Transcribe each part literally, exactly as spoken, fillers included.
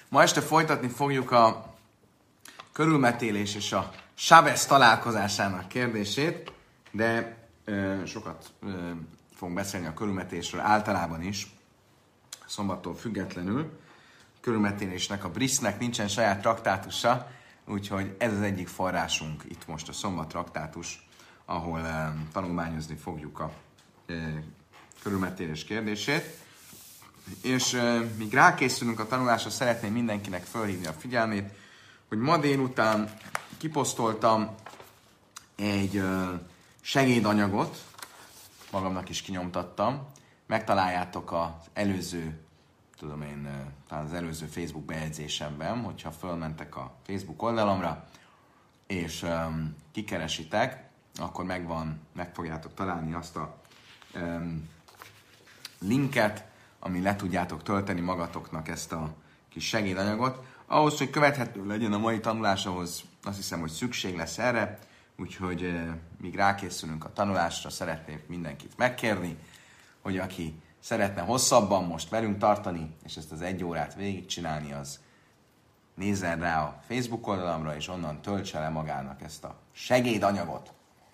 Ma este folytatni fogjuk a körülmetélés és a Sábesz találkozásának kérdését, de ö, sokat ö, fogunk beszélni a körülmetélésről általában is, szombattól függetlenül. A körülmetélésnek, a Brisznek nincsen saját traktátusa, úgyhogy ez az egyik forrásunk itt most a szombat traktátus, ahol ö, tanulmányozni fogjuk a ö, körülmetélés kérdését. És uh, míg rákészülünk a tanulásra, szeretném mindenkinek felhívni a figyelmét, hogy ma délután kiposztoltam egy uh, segédanyagot, magamnak is kinyomtattam. Megtaláljátok az előző, tudom én, uh, talán az előző Facebook bejegyzésemben, hogyha fölmentek a Facebook oldalamra, és um, kikeresitek, akkor megvan, meg fogjátok találni azt a um, linket, ami le tudjátok tölteni magatoknak ezt a kis segédanyagot. Ahhoz, hogy követhető legyen a mai tanulás, ahhoz azt hiszem, hogy szükség lesz erre, úgyhogy eh, míg rákészülünk a tanulásra, szeretnék mindenkit megkérni, hogy aki szeretne hosszabban most velünk tartani, és ezt az egy órát végigcsinálni, az nézzen rá a Facebook oldalamra, és onnan töltse le magának ezt a segédanyagot.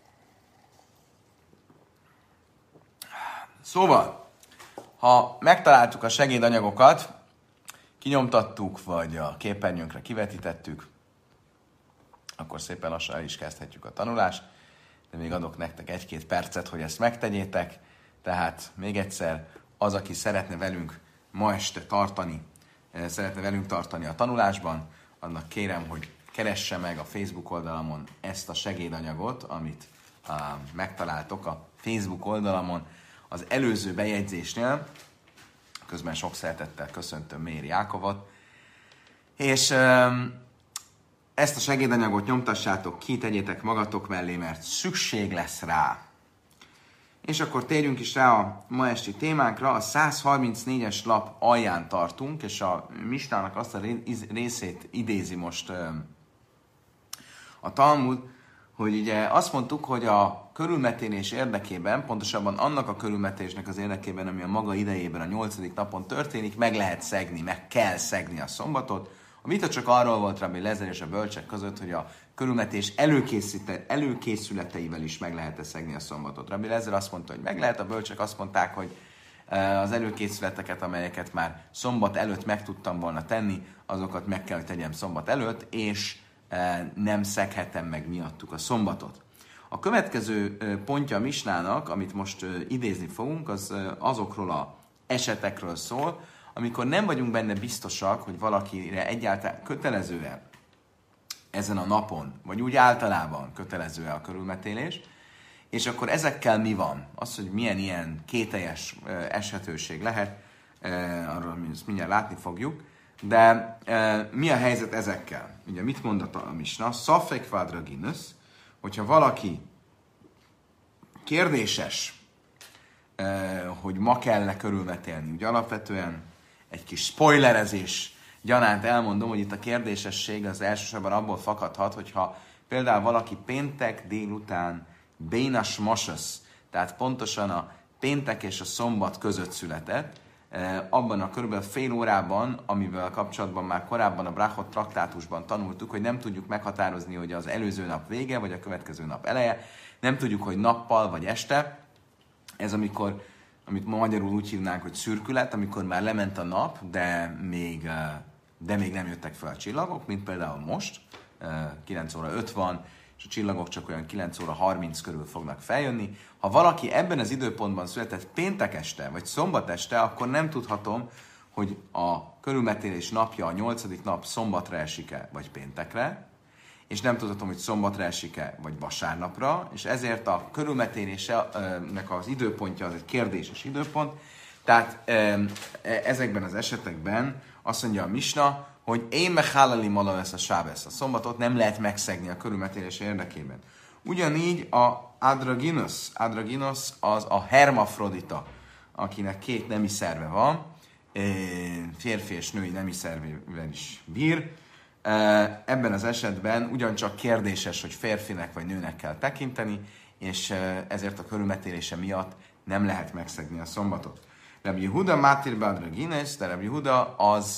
Szóval, ha megtaláltuk a segédanyagokat, kinyomtattuk, vagy a képernyőnkre kivetítettük, akkor szépen lassan el is kezdhetjük a tanulást, de még adok nektek egy-két percet, hogy ezt megtegyétek. Tehát még egyszer, az, aki szeretne velünk ma este tartani, szeretne velünk tartani a tanulásban, annak kérem, hogy keresse meg a Facebook oldalamon ezt a segédanyagot, amit uh, megtaláltok a Facebook oldalamon, az előző bejegyzésnél, közben sok szeretettel köszöntöm Méri Jákovot, és um, ezt a segédanyagot nyomtassátok ki, tegyétek magatok mellé, mert szükség lesz rá. És akkor térjünk is rá a ma esti témánkra, a száz harmincnégyes lap alján tartunk, és a Misnának azt a részét idézi most um, a Talmud, hogy ugye azt mondtuk, hogy a körülmetélés érdekében, pontosabban annak a körülmetélésnek az érdekében, ami a maga idejében a nyolcadik napon történik, meg lehet szegni, meg kell szegni a szombatot. A vita csak arról volt Rabbi Lezer és a bölcsek között, hogy a körülmetés előkészületeivel is meg lehet-e szegni a szombatot. Rabbi Lezer azt mondta, hogy meg lehet, a bölcsek azt mondták, hogy az előkészületeket, amelyeket már szombat előtt meg tudtam volna tenni, azokat meg kell, hogy tegyem szombat előtt, és nem szeghetem meg miattuk a szombatot. A következő pontja a Misnának, amit most idézni fogunk, az azokról az esetekről szól, amikor nem vagyunk benne biztosak, hogy valakire egyáltalán kötelező-e ezen a napon, vagy úgy általában kötelező-e a körülmetélés, és akkor ezekkel mi van? Az, hogy milyen ilyen kételjes esetőség lehet, arról mindjárt látni fogjuk, de e, mi a helyzet ezekkel? Ugye mit mondott a Misna? Szafek vadraginus, hogyha valaki kérdéses, e, hogy ma kell-e körülmetélni. Ugye alapvetően egy kis spoilerezés gyanánt elmondom, hogy itt a kérdésesség az elsősorban abból fakadhat, hogyha például valaki péntek délután bénas masasz, tehát pontosan a péntek és a szombat között született, abban a körülbelül fél órában, amivel kapcsolatban már korábban a Brachot traktátusban tanultuk, hogy nem tudjuk meghatározni, hogy az előző nap vége, vagy a következő nap eleje, nem tudjuk, hogy nappal vagy este. Ez amikor, amit ma magyarul úgy hívnánk, hogy szürkület, amikor már lement a nap, de még, de még nem jöttek fel a csillagok, mint például most, kilenc óra öt van, és a csillagok csak olyan kilenc óra harminc körül fognak feljönni. Ha valaki ebben az időpontban született péntek este, vagy szombat este, akkor nem tudhatom, hogy a körülmetélés napja, a nyolcadik nap szombatra esik-e, vagy péntekre, és nem tudhatom, hogy szombatra esik-e, vagy vasárnapra, és ezért a körülmetélésnek az időpontja az egy kérdéses időpont. Tehát ezekben az esetekben azt mondja a Misna, hogy én mechálali mala lesz a sábesz. A szombatot nem lehet megszegni a körülmetélés érdekében. Ugyanígy a adraginos, adraginos az a hermafrodita, akinek két nemi szerve van, férfi és női nemi szervével is bír. Ebben az esetben ugyancsak kérdéses, hogy férfinek vagy nőnek kell tekinteni, és ezért a körülmetélése miatt nem lehet megszegni a szombatot. Rabbi Yehuda mátir be adraginos, de Rabbi Yehuda az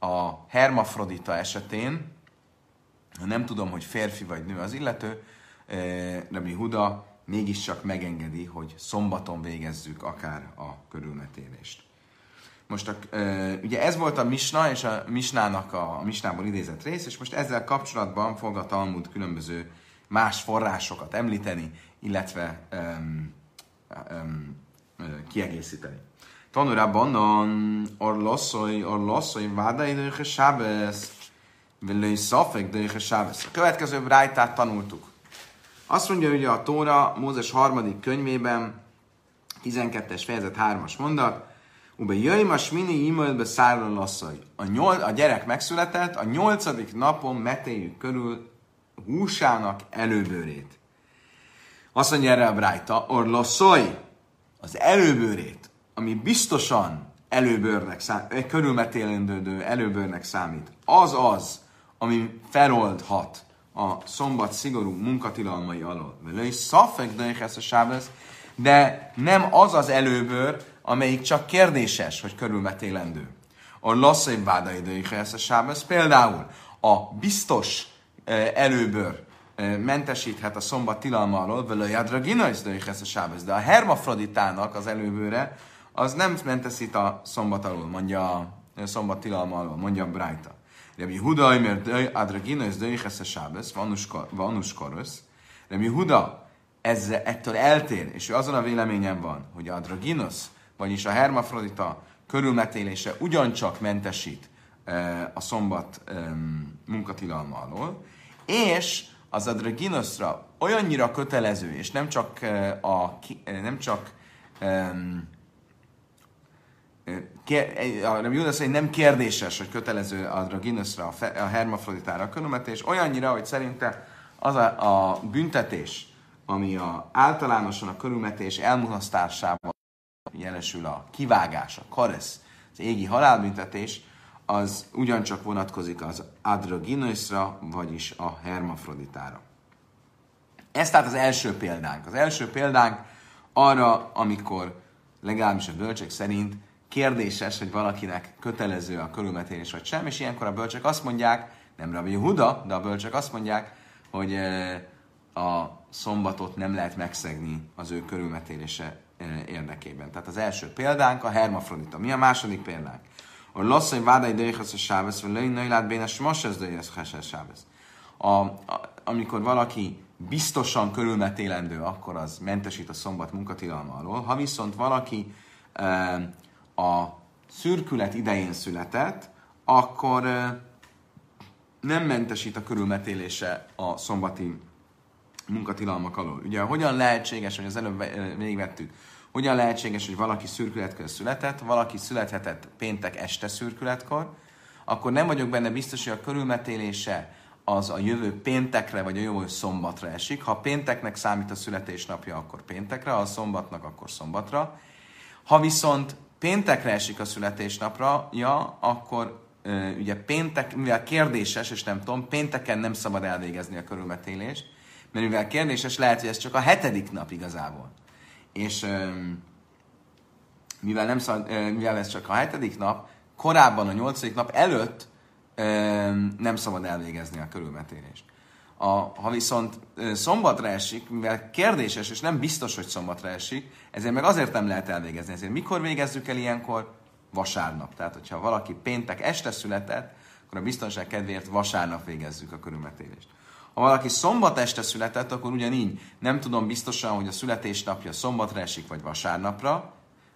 a hermafrodita esetén, ha nem tudom, hogy férfi vagy nő az illető, Rabbi Huda mégiscsak megengedi, hogy szombaton végezzük akár a körülmetélést. Most a, ugye ez volt a misna, és a misnának a, a misnából idézett rész, és most ezzel kapcsolatban fog a Talmud különböző más forrásokat említeni, illetve um, um, kiegészíteni. Tanulában orlosszoi, orlosszoi, vádai dőke sábesz, velői szafek dőke sábesz. A következő brájtát tanultuk. Azt mondja ugye a Tóra Mózes harmadik könyvében, tizenkettes fejezet hármas mondat, Ube jöjjmas mini imölbe szárra lasszai. A, nyol, a gyerek megszületett, a nyolcadik napon metéljük körül húsának előbőrét. Azt mondja erre a brájta, orlosszoi, az előbőrét, ami biztosan előbőrnek számít, körülmetélendő előbőrnek számít, az az, ami feloldhat a szombat szigorú munkatilalmai alól. Velői szafek döjjhez a sábesz, de nem az az előbőr, amelyik csak kérdéses, hogy körülmetélendő. A lasszai vádai döjjhez a sábesz, például a biztos előbőr mentesíthet a szombat tilalma alól, velői adraginais döjjhez a sábesz, de a hermafroditának az előbőre, az nem mentesít a szombat alól, mondja a szombat tilalma alól, mondja a brájta. Rabbi Huda, mert adraginais döjjhez a sábesz, vanuskorosz. Rabbi Huda ezzel, ettől eltér, és ő azon a véleményen van, hogy a adraginos, vagyis a hermafrodita körülmetélése ugyancsak mentesít e, a szombat e, munkatilalma alól, és az adraginosra olyannyira kötelező, és nem csak e, a nem csak e, a Rabbi Huda szerint nem kérdéses, hogy kötelező a adraginosra, a hermafroditára a körülmetés, olyannyira, hogy szerinte az a, a büntetés, ami a, általánosan a körülmetés elmulasztásában jelesül a kivágás, a karesz, az égi halálbüntetés, az ugyancsak vonatkozik az adraginosra, vagyis a hermafroditára. Ez tehát az első példánk. Az első példánk arra, amikor legalábbis a bölcsek szerint kérdéses, hogy valakinek kötelező a körülmetélés vagy sem, és ilyenkor a bölcsek azt mondják, nem Rabbi Huda, de a bölcsek azt mondják, hogy a szombatot nem lehet megszegni az ő körülmetélése érdekében. Tehát az első példánk a hermafrodita. Mi a második példánk? A lasszai vádai döjjhez a sábesz, vagy löjj nöjlát bénes masesz döjjhez a sábesz. Amikor valaki biztosan körülmetélendő, akkor az mentesít a szombat munkatilalma alól. Ha viszont valaki e, a szürkület idején született, akkor e, nem mentesít a körülmetélése a szombati munkatilalmak alól. Ugye hogyan lehetséges, hogy az előbb végigvettük, hogyan lehetséges, hogy valaki szürkületkor született, valaki születhetett péntek este szürkületkor, akkor nem vagyok benne biztos, hogy a körülmetélése az a jövő péntekre, vagy a jövő szombatra esik. Ha pénteknek számít a születésnapja, akkor péntekre, ha a szombatnak, akkor szombatra. Ha viszont péntekre esik a születésnapra, ja, akkor e, ugye péntek, mivel kérdéses, és nem tudom, pénteken nem szabad elvégezni a körülmetélést, mert mivel kérdéses, lehet, hogy ez csak a hetedik nap igazából. És e, mivel, nem szabad, e, mivel ez csak a hetedik nap, korábban a nyolcadik nap előtt nem szabad elvégezni a körülmetélést. A, ha viszont szombatra esik, mivel kérdéses, és nem biztos, hogy szombatra esik, ezért meg azért nem lehet elvégezni. Ezért mikor végezzük el ilyenkor? Vasárnap. Tehát, hogyha valaki péntek este született, akkor a biztonság kedvéért vasárnap végezzük a körülmetélést. Ha valaki szombat este született, akkor ugyanígy nem tudom biztosan, hogy a születésnapja szombatra esik, vagy vasárnapra.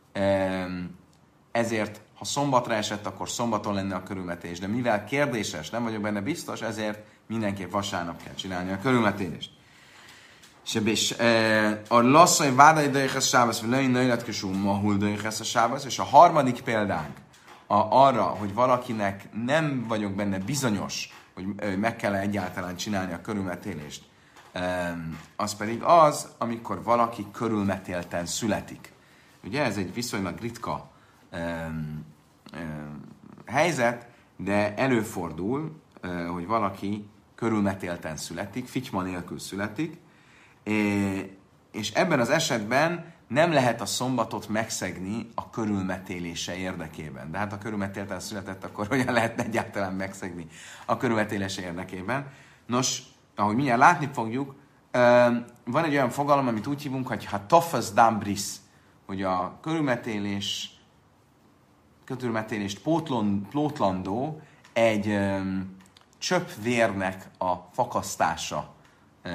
Ezért ha szombatra esett, akkor szombaton lenne a körülmetés, de mivel kérdéses, nem vagyok benne biztos, ezért mindenképp vasárnap kell csinálni a körülmetést. És a lasszai vádai döjjhez sábasz, vagy löjjön nöjletkesú mahul döjjhez a sábasz, és a harmadik példánk a, arra, hogy valakinek nem vagyok benne bizonyos, hogy meg kell egyáltalán csinálni a körülmetélést, az pedig az, amikor valaki körülmetélten születik. Ugye ez egy viszonylag ritka Um, um, helyzet, de előfordul, uh, hogy valaki körülmetélten születik, fityma nélkül születik, és ebben az esetben nem lehet a szombatot megszegni a körülmetélése érdekében. De hát a körülmetélten született, akkor hogyan lehet egyáltalán megszegni a körülmetélése érdekében? Nos, ahogy mindjárt látni fogjuk, van egy olyan fogalom, amit úgy hívunk, hogy ha tofas dambris, hogy a körülmetélés, körülmetélést pótlon, pótlandó egy um, csöpp vérnek a fakasztása uh,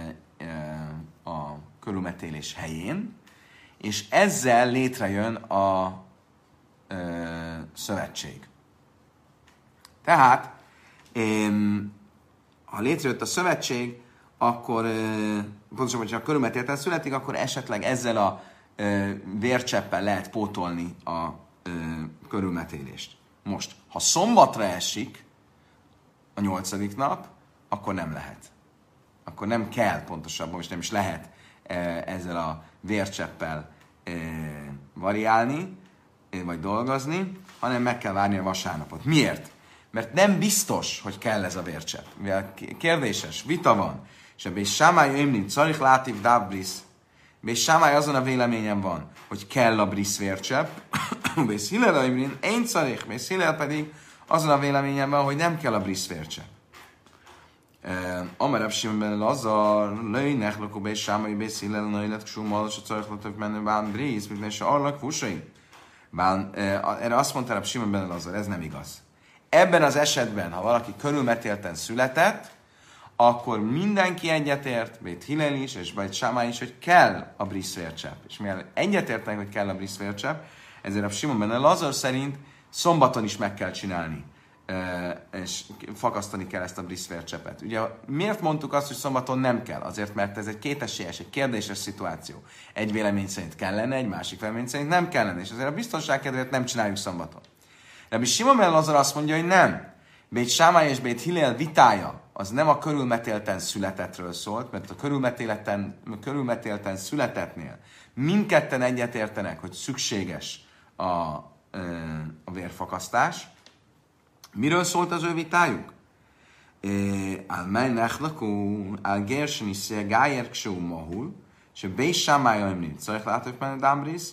uh, a körülmetélés helyén, és ezzel létrejön a uh, szövetség. Tehát, um, ha létrejött a szövetség, akkor, uh, pontosan, hogyha a körülmetélten születik, akkor esetleg ezzel a uh, vércseppel lehet pótolni a körülmetélést. Most, ha szombatra esik a nyolcadik nap, akkor nem lehet. Akkor nem kell pontosabban, most nem is lehet ezzel a vércseppel variálni, vagy dolgozni, hanem meg kell várni a vasárnapot. Miért? Mert nem biztos, hogy kell ez a vércsepp. Mivel kérdéses, vita van, és ebben is Sámály ömlin, Carich látív dábris, és Sámály azon a véleményen van, hogy kell a brisz vércsepp, és Hillel ömlin, én Carich, és Hillel pedig azon a véleményen van, hogy nem kell a brisz vércsepp. Amerebb Simonben Lazar, lőjnek lakóba és Sámály, és Hillel nőjlet, ksúmal, és a Carich látív menni, bán brisz, mint és arlak fusai. Erre azt mondta Reb Simon ben Lazar, ez nem igaz. Ebben az esetben, ha valaki körülmetélten született, akkor mindenki egyetért, Bét Hillel is, és Bét Sámály is, hogy kell a briszvércsepp. És mivel egyetértenek, hogy kell a briszvércsepp, ezért a Simon ben Lazar szerint szombaton is meg kell csinálni, és fakasztani kell ezt a briszvércseppet. Ugye miért mondtuk azt, hogy szombaton nem kell? Azért, mert ez egy kétesélyes, egy kérdéses szituáció. Egy vélemény szerint kellene, egy másik vélemény szerint nem kellene, és azért a biztonság kedvéért nem csináljuk szombaton. Rabbi Simon ben Lazar azt mondja, hogy nem. Bét Sámály és Bét Hillel vitája az nem a körülmetélten születetről szólt, mert a körülmetélten, körülmetélten születetnél mindketten egyetértenek, hogy szükséges a, a vérfakasztás. Miről szólt az ő vitájuk? Al-mely nechlakú, al-gersen is gájer ksó mahul, és a Bét Sámály ömlin, szajk látok menne dámbrisz,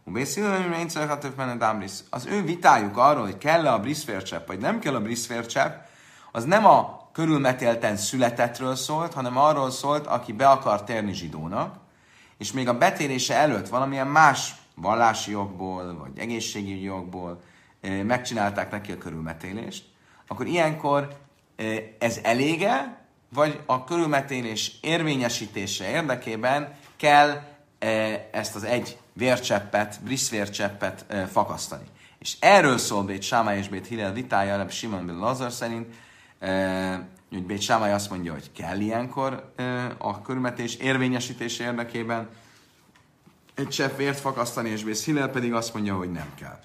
az ő vitájuk arról, hogy kell-e a briszvércsepp, vagy nem kell a briszvércsepp, az nem a körülmetélten születetről szólt, hanem arról szólt, aki be akar térni zsidónak, és még a betérése előtt valamilyen más vallási jogból, vagy egészségügyi jogból megcsinálták neki a körülmetélést, akkor ilyenkor ez elége, vagy a körülmetélés érvényesítése érdekében kell ezt az egy vércseppet, briszvércseppet e, fakasztani. És erről szól Bét Sámály és Bét Hillel vitája, Reb Simon ben Lazar szerint, e, hogy Bét Sámály azt mondja, hogy kell ilyenkor e, a körülmetés érvényesítése érdekében egy csepp vért fakasztani, és Bét Hillel pedig azt mondja, hogy nem kell.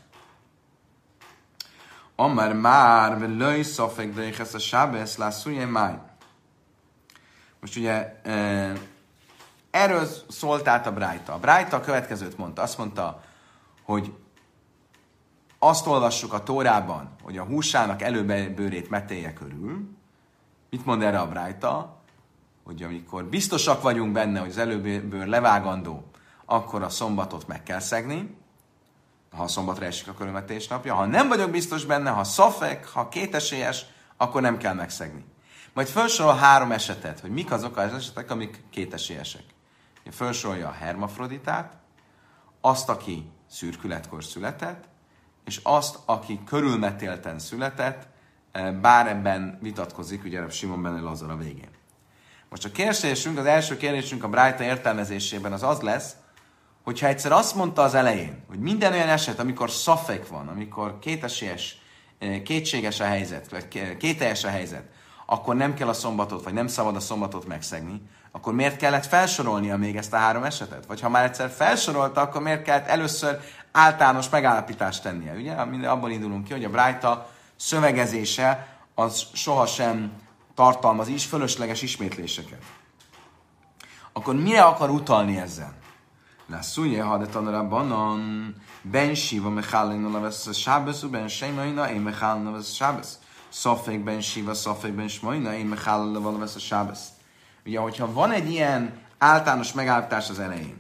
Amar már, ve löj szafek döjjhez a sábesz, lászulj máj. Most ugye e, erről szólt át a Brájta. A Brájta a következőt mondta. Azt mondta, hogy azt olvassuk a Tórában, hogy a húsának előbőrét metélje körül. Mit mond erre a Brájta? Hogy amikor biztosak vagyunk benne, hogy az előbőr levágandó, akkor a szombatot meg kell szegni, ha a szombatra esik a körülmetés napja. Ha nem vagyok biztos benne, ha szafek, ha kétesélyes, akkor nem kell megszegni. Majd felsorol három esetet, hogy mik azok az esetek, amik kétesélyesek. Felsorolja a hermafroditát, azt, aki szürkületkor született, és azt, aki körülmetélten született, bár ebben vitatkozik, ugye Simon ben Lazar a végén. Most a kérdésünk, az első kérdésünk a Brájta értelmezésében az az lesz, hogyha egyszer azt mondta az elején, hogy minden olyan eset, amikor szafek van, amikor kétesélyes, kétséges a helyzet, vagy kételjes a helyzet, akkor nem kell a szombatot, vagy nem szabad a szombatot megszegni, akkor miért kellett felsorolnia még ezt a három esetet? Vagy ha már egyszer felsorolta, akkor miért kellett először általános megállapítást tennie? Ugye? Abból indulunk ki, hogy a Brájta szövegezése az sohasem tartalmaz is fölösleges ismétléseket. Akkor mire akar utalni ezzel? Lászulje, ha de tanulában ben siva mechálina levesz a sábesz, ben sejmaina, én mechálina levesz a sábesz. Szafékben siva, szafékben smajna, én mechálina levesz a sábesz. Ugye, hogyha van egy ilyen általános megállapítás az elején,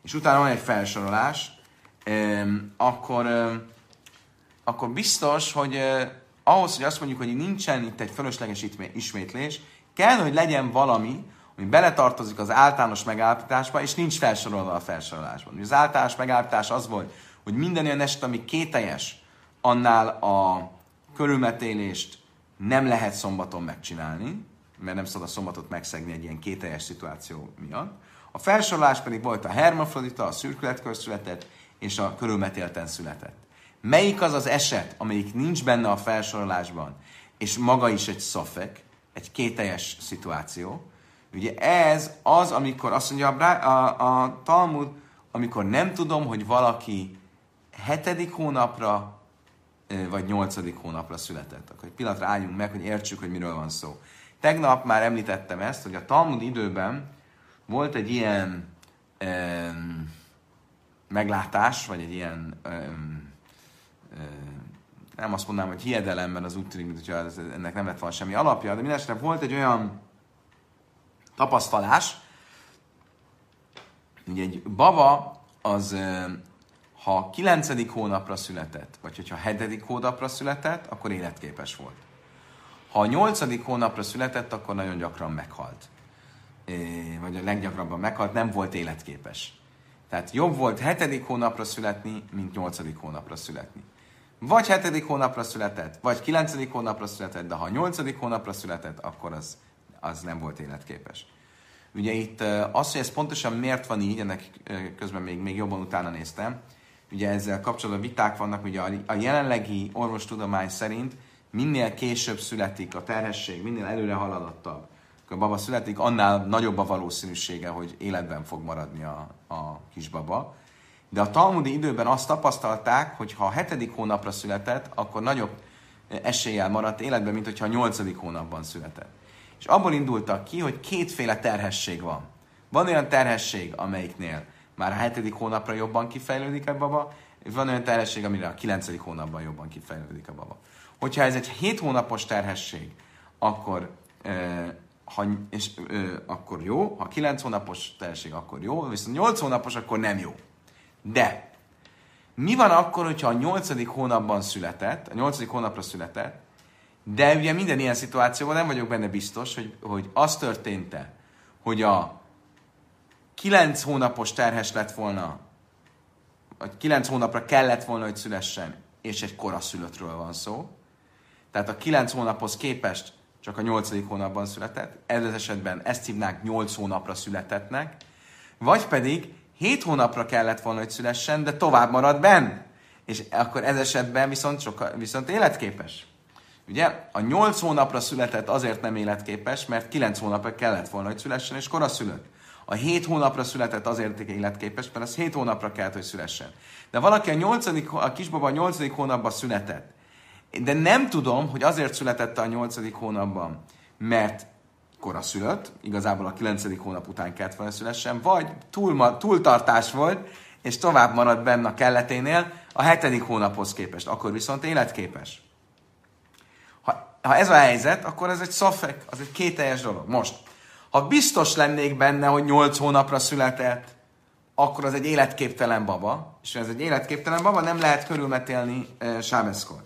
és utána van egy felsorolás, akkor, akkor biztos, hogy ahhoz, hogy azt mondjuk, hogy nincsen itt egy fölösleges ismétlés, kell, hogy legyen valami, ami beletartozik az általános megállapításba, és nincs felsorolva a felsorolásban. Az általános megállapítás az volt, hogy minden olyan eset, ami kételjes, annál a körülmetélést nem lehet szombaton megcsinálni, mert nem szabad a szombatot megszegni egy ilyen kételjes szituáció miatt. A felsorolás pedig volt a hermafrodita, a szürkületkör született, és a körülmetélten született. Melyik az az eset, amelyik nincs benne a felsorolásban, és maga is egy szafek, egy kételjes szituáció? Ugye ez az, amikor azt mondja a, a, a Talmud, amikor nem tudom, hogy valaki hetedik hónapra, vagy nyolcadik hónapra született. Akkor egy pillanatra álljunk meg, hogy értsük, hogy miről van szó. Tegnap már említettem ezt, hogy a Talmud időben volt egy ilyen um, meglátás, vagy egy ilyen um, um, nem azt mondanám, hogy hiedelemben az úgy tűnik, mintha ennek nem lett volna semmi alapja, de mindenesetre volt egy olyan tapasztalás, hogy egy baba az, ha kilencedik hónapra született, vagy hogyha hetedik hónapra született, akkor életképes volt. Ha a nyolcadik hónapra született, akkor nagyon gyakran meghalt. Vagy a leggyakrabban meghalt, nem volt életképes. Tehát jobb volt hetedik hónapra születni, mint nyolcadik hónapra születni. Vagy hetedik hónapra született, vagy kilencedik hónapra született, de ha nyolcadik hónapra született, akkor az, az nem volt életképes. Ugye itt az, hogy ez pontosan miért van így, ennek közben még, még jobban utána néztem, ugye ezzel kapcsolatban viták vannak, ugye a jelenlegi orvostudomány szerint minél később születik a terhesség, minél előre haladottabb a baba születik, annál nagyobb a valószínűsége, hogy életben fog maradni a, a kisbaba. De a talmudi időben azt tapasztalták, hogy ha a hetedik hónapra született, akkor nagyobb eséllyel maradt életben, mint hogyha a nyolcadik hónapban született. És abból indultak ki, hogy kétféle terhesség van. Van olyan terhesség, amelyiknél már a hetedik hónapra jobban kifejlődik a baba, és van olyan terhesség, amire a kilencedik hónapban jobban kifejlődik a baba. Hogyha ez egy hét hónapos terhesség, akkor, euh, ha, és, euh, akkor jó, ha kilenc hónapos terhesség, akkor jó, viszont nyolc hónapos, akkor nem jó. De mi van akkor, hogyha a nyolcadik hónapban született, a nyolcadik hónapra született, de ugye minden ilyen szituációban nem vagyok benne biztos, hogy, hogy az történt-e, hogy a kilenc hónapos terhes lett volna, vagy kilenc hónapra kellett volna, hogy szülessen, és egy koraszülöttről van szó. Tehát a kilenc hónaphoz képest csak a nyolcadik hónapban született. Ez az esetben ezt hívnánk nyolc hónapra születettnek. Vagy pedig hét hónapra kellett volna, hogy szülessen, de tovább marad benn. És akkor ez esetben viszont, soka, viszont életképes. Ugye? A nyolc hónapra született azért nem életképes, mert kilenc hónapra kellett volna, hogy szülessen, és koraszülött. A hét hónapra született azért életképes, mert az hét hónapra kellett, hogy szülessen. De valaki a, nyolcadik, a kisbaba a nyolcadik hónapban született, de nem tudom, hogy azért született a nyolcadik hónapban, mert koraszülött, igazából a kilencedik hónap után kellett volna szülessen, vagy túl, túltartás volt, és tovább maradt benne a kelleténél a hetedik hónaphoz képest, akkor viszont életképes. Ha, ha ez a helyzet, akkor ez egy szafek, az egy kételjes dolog. Most, ha biztos lennék benne, hogy nyolc hónapra született, akkor az egy életképtelen baba, és ez egy életképtelen baba, nem lehet körülmetélni e, sábeszkor.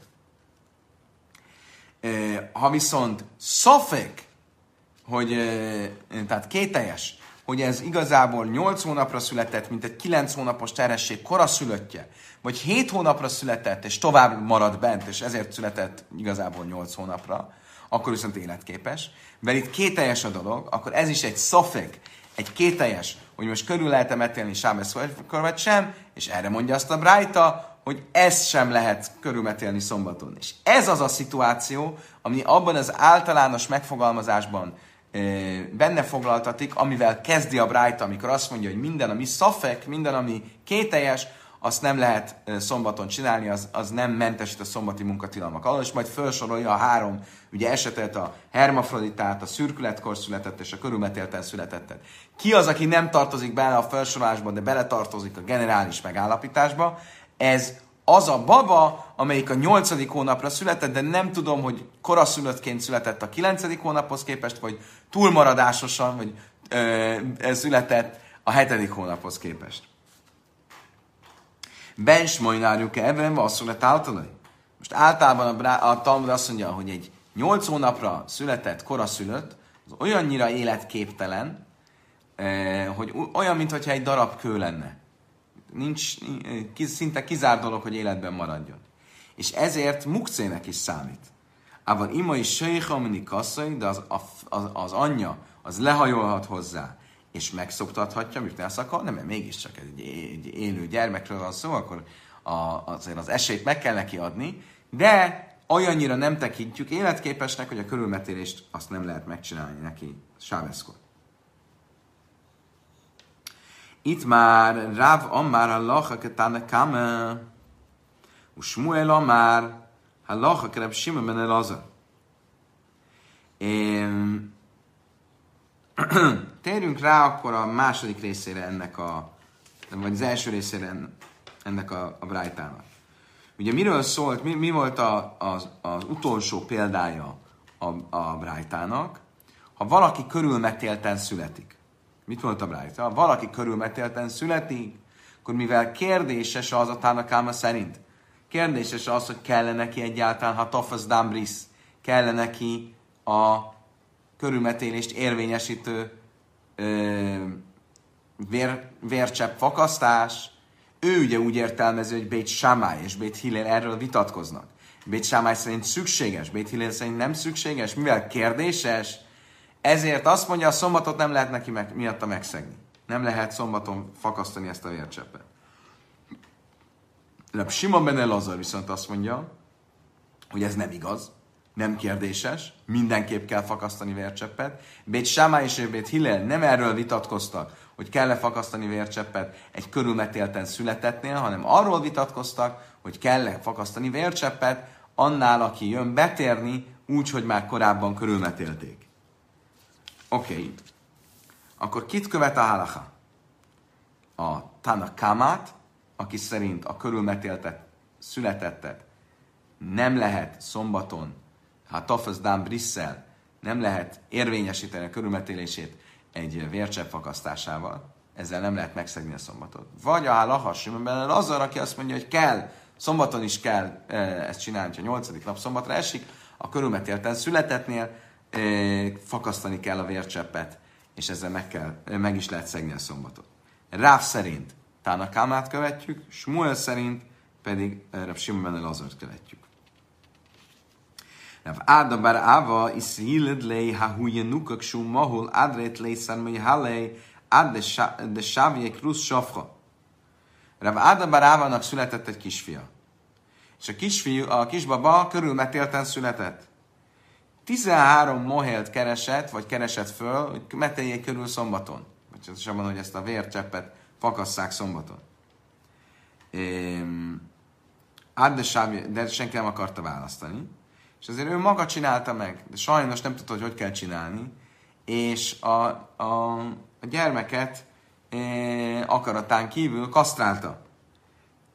E, ha viszont szafek, hogy, e, tehát kételjes, hogy ez igazából nyolc hónapra született, mint egy kilenc hónapos terhesség koraszülöttje, vagy hét hónapra született, és tovább maradt bent, és ezért született igazából nyolc hónapra, akkor viszont életképes. Mert itt kételjes a dolog, akkor ez is egy szafek, egy kételjes, hogy most körül lehet-e metélni sábeszkor vagy sem, és erre mondja azt a brájta, hogy ezt sem lehet körülmetélni szombaton. És ez az a szituáció, ami abban az általános megfogalmazásban benne foglaltatik, amivel kezdi a brájta, amikor azt mondja, hogy minden, ami szafek, minden, ami kételjes, azt nem lehet szombaton csinálni, az, az nem mentesít a szombati munkatilalmak alól, és majd felsorolja a három ugye esetet, a hermafroditát, a szürkületkor született és a körülmetélten születettet. Ki az, aki nem tartozik bele a felsorolásba, de beletartozik a generális megállapításba? Ez az a baba, amelyik a nyolcadik hónapra született, de nem tudom, hogy koraszülöttként született a kilencedik hónaphoz képest, vagy túlmaradásosan, vagy ö, született a hetedik hónaphoz képest. Bensmajnárjuk-e ebben vasszolat általai? Most általában a, brá- a Talmud azt mondja, hogy egy nyolc hónapra született koraszülött, az olyannyira életképtelen, hogy olyan, mintha egy darab kő lenne. Nincs, szinte kizárt dolog, hogy életben maradjon. És ezért mukcének is számít. Ával ima is sejha mindig kasszai, de az, az, az anyja az lehajolhat hozzá, és megszoktathatja, amit elszakad, nem, mert mégiscsak egy, egy élő gyermekről van szó, akkor a, azért az esélyt meg kell neki adni, de olyannyira nem tekintjük életképesnek, hogy a körülmetélést azt nem lehet megcsinálni neki sáveszkor. Itt már Rav Amár halacha ketana kame, és Shmuel Amár halacha kereb Shimon ben Elazar. Térjünk rá akkor a második részére ennek a, vagy az első részére ennek a, a brájtának. Ugye miről szólt, mi, mi volt a, az, az utolsó példája a, a brájtának? Ha valaki körülmetélten születik. Mit mondta a brájta? Ha valaki körülmetélten születik, akkor mivel kérdéses az a Tánakáma szerint, kérdéses az, hogy kellene neki egyáltalán, ha Tofasz Dambris, kellene neki a körülmetélést érvényesítő ö, vér, vércsepp fakasztás. Ő ugye úgy értelmezi, hogy Bét Sámály és Bét Hillel erről vitatkoznak. Bét Sámály szerint szükséges, Bét Hillel szerint nem szükséges, mivel kérdéses, ezért azt mondja, a szombatot nem lehet neki meg, miatta megszegni. Nem lehet szombaton fakasztani ezt a vércseppet. Reb Simon ben Elazar viszont azt mondja, hogy ez nem igaz, nem kérdéses, mindenképp kell fakasztani vércseppet. Bét Sámály és Bét Hillel nem erről vitatkoztak, hogy kell-e fakasztani vércseppet egy körülmetélten születettnél, hanem arról vitatkoztak, hogy kell-e fakasztani vércseppet annál, aki jön betérni, úgy, hogy már korábban körülmetélték. Oké. Okay. Akkor kit követ a halacha? A Tanakamát, aki szerint a körülmetéltet, születettet nem lehet szombaton, ha Tafasz Dám Brisszel, nem lehet érvényesíteni a körülmetélését egy vércsepp fakasztásával, ezzel nem lehet megszegni a szombatot. Vagy a halacha Simon ben Elazar, aki azt mondja, hogy kell, szombaton is kell ezt csinálni, ha a nyolcadik nap szombatra esik, a körülmetélten születetnél fakasztani kell a vércseppet, és ezzel meg, kell, meg is lehet szegni a szombatot. Ráv szerint Tánakámát követjük, Shmuel szerint pedig Reb Simon ben Elazart követjük. Rav Áda bar Ava iszhiled lei hahujenukak shu mahul adrét lei szarmai halei ad de sávjék rusz safra. Rav Áda bar Ávának született egy kisfia. És a kisfiú, a kisbaba körülmetélten született. tizenhárom mohélt keresett, vagy keresett föl, hogy meteljék körül szombaton. Vagy pontosabban, hogy ezt a vércseppet fakasszák szombaton. De senki nem akarta választani. És azért ő maga csinálta meg, de sajnos nem tudta, hogy hogy kell csinálni, és a, a, a gyermeket e, akaratán kívül kasztrálta. E,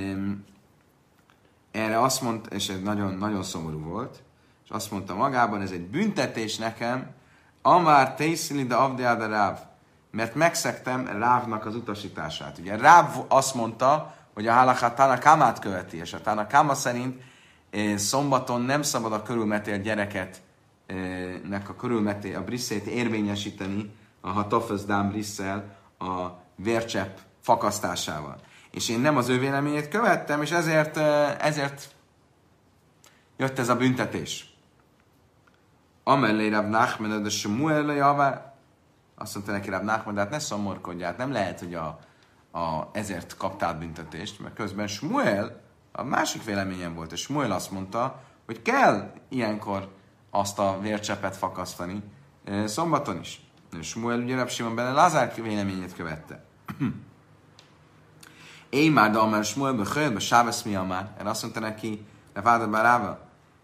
erre azt mondta, és ez nagyon, nagyon szomorú volt, és azt mondta magában, ez egy büntetés nekem, amár teiszili de avdeáda Ráv, mert megszegtem Rávnak az utasítását. Ugye Ráv azt mondta, hogy a halacha Tanakamát követi, és a Tanakama szerint szombaton nem szabad a körülmetélt gyereket nek a körülmetél, a brisszét érvényesíteni a Hatafasz Dám brisszel a vércsepp fakasztásával. És én nem az ő véleményét követtem, és ezért, ezért jött ez a büntetés. Amellé Rab Nachman, de Shmuel javá, azt mondta neki Rab Nachman, de hát ne szomorkodj, hát nem lehet, hogy a, a, ezért kaptál büntetést, mert közben Shmuel a másik véleményem volt, és Shmuel azt mondta, hogy kell ilyenkor azt a vércseppet fakasztani e, szombaton is. És Shmuel ugye Rab Simon ben Elazar véleményét követte. Én már, de amár Shmuel bechöl, be Sávesz mi amár, erre azt mondta neki, Rav Áda bar Ava,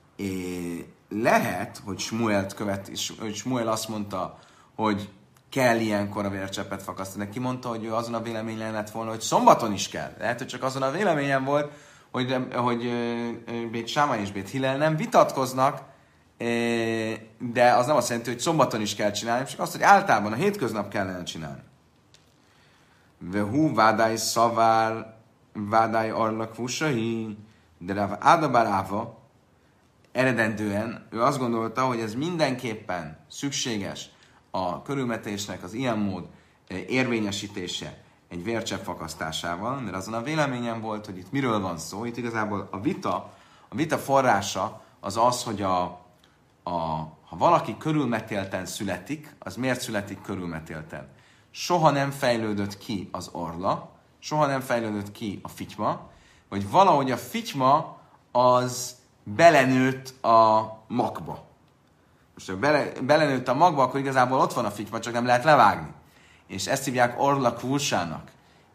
lehet, hogy Shmuelt követ, és hogy Shmuel azt mondta, hogy kell ilyenkor a vércseppet fakasztani. Ki mondta, hogy ő azon a véleményen lett volna, hogy szombaton is kell. Lehet, hogy csak azon a véleményen volt, hogy, hogy Bét Sámály és Bét Hillel nem vitatkoznak, de az nem azt jelenti, hogy szombaton is kell csinálni, csak azt, hogy általában a hétköznap kellene csinálni. Vehu vádály szavár vádály arlak fusai, de Rav Adabaráva eredendően ő azt gondolta, hogy ez mindenképpen szükséges a körülmetésnek az ilyen mód érvényesítése egy vércsepp fakasztásával, mert azon a véleményem volt, hogy itt miről van szó. Itt igazából a vita, a vita forrása az az, hogy a, a, ha valaki körülmetélten születik, az miért születik körülmetélten? Soha nem fejlődött ki az orla, soha nem fejlődött ki a fityma, vagy valahogy a fityma az belenőtt a magba. Most ha bele, belenőtt a magba, akkor igazából ott van a fityma, csak nem lehet levágni. És ezt hívják orla kvúsának,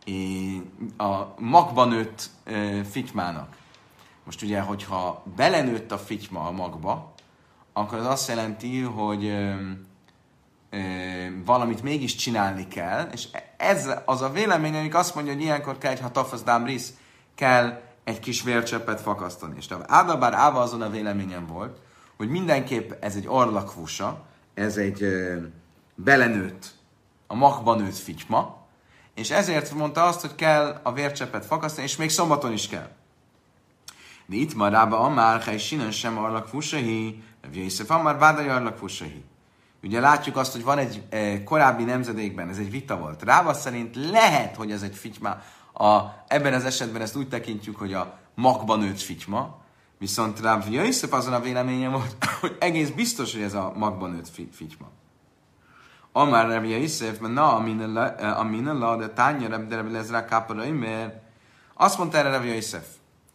a magba nőtt fitymának. Most ugye, hogyha belenőtt a fityma a magba, akkor az azt jelenti, hogy ö, ö, valamit mégis csinálni kell, és ez az a vélemény, amik azt mondja, hogy ilyenkor kell egy hatafasz dámrisz, kell egy kis vércseppet fakasztani. És Ádabár Áva azon a véleményen volt, hogy mindenképp ez egy orlakvusa, ez egy ö, belenőtt, a magban nőtt fityma, és ezért mondta azt, hogy kell a vércseppet fakasztani, és még szombaton is kell. De itt már rába amár, hely sinen sem arlakvusahi, Jöjszef amár vádai arlakvusahi. Ugye látjuk azt, hogy van egy e, korábbi nemzedékben, ez egy vita volt. Rába szerint lehet, hogy ez egy fityma. A, ebben az esetben ezt úgy tekintjük, hogy a magban nőtt fityma, viszont Ráv Jöjszef azon a véleményem volt, hogy egész biztos, hogy ez a magban nőtt fityma. Amár Ráv Jöjszef, mert na, aminen la, de tánya Ráv de Ráv Lezrá káparai, mert azt mondta erre Ráv Jöjszef,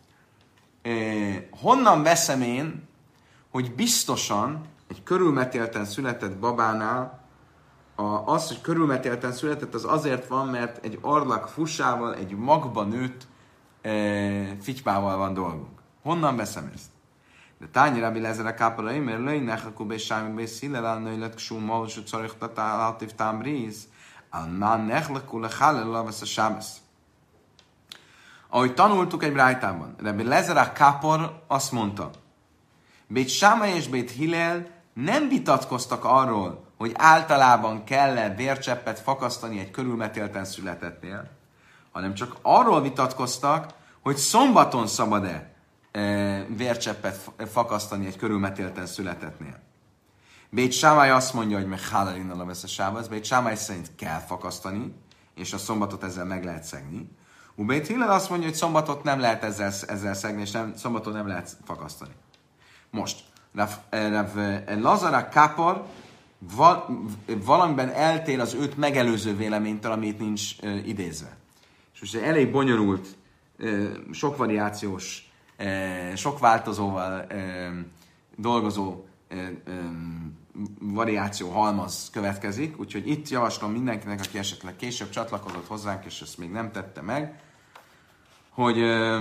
eh, honnan veszem én, hogy biztosan egy körülmetélten született babánál a, az, hogy körülmetélten született, az azért van, mert egy arlak fussával, egy magba nőtt e, fitymával van dolgunk. Honnan veszem ezt? De tányi Rabbi Lezer a káparai, mert löj nechakú bésámi bészillel al nőlet ksú malusú czariktatál altív támríz, al már nechlakú lechálel lavesz a sábesz. Ahogy tanultuk egy brájtában, Rabbi Lezer a kápor azt mondta, Bét Sámai és Bét Hillel nem vitatkoztak arról, hogy általában kell-e vércseppet fakasztani egy körülmetélten születettnél, hanem csak arról vitatkoztak, hogy szombaton szabad-e e, vércseppet fakasztani egy körülmetélten születettnél. Bét Sámai azt mondja, hogy mechálalin a vesz a sábasz, Bét Sámai szerint kell fakasztani, és a szombatot ezzel meg lehet szegni. Bét Hillel azt mondja, hogy szombatot nem lehet ezzel, ezzel szegni, és nem, szombaton nem lehet fakasztani. Most, Rav, Rav Lazara Kápor val, valamiben eltér az őt megelőző véleménytől, amit nincs uh, idézve. És most elég bonyolult, uh, sok variációs, uh, sok változóval uh, dolgozó uh, um, variáció halmaz következik, úgyhogy itt javaslom mindenkinek, aki esetleg később csatlakozott hozzánk, és ezt még nem tette meg, hogy uh,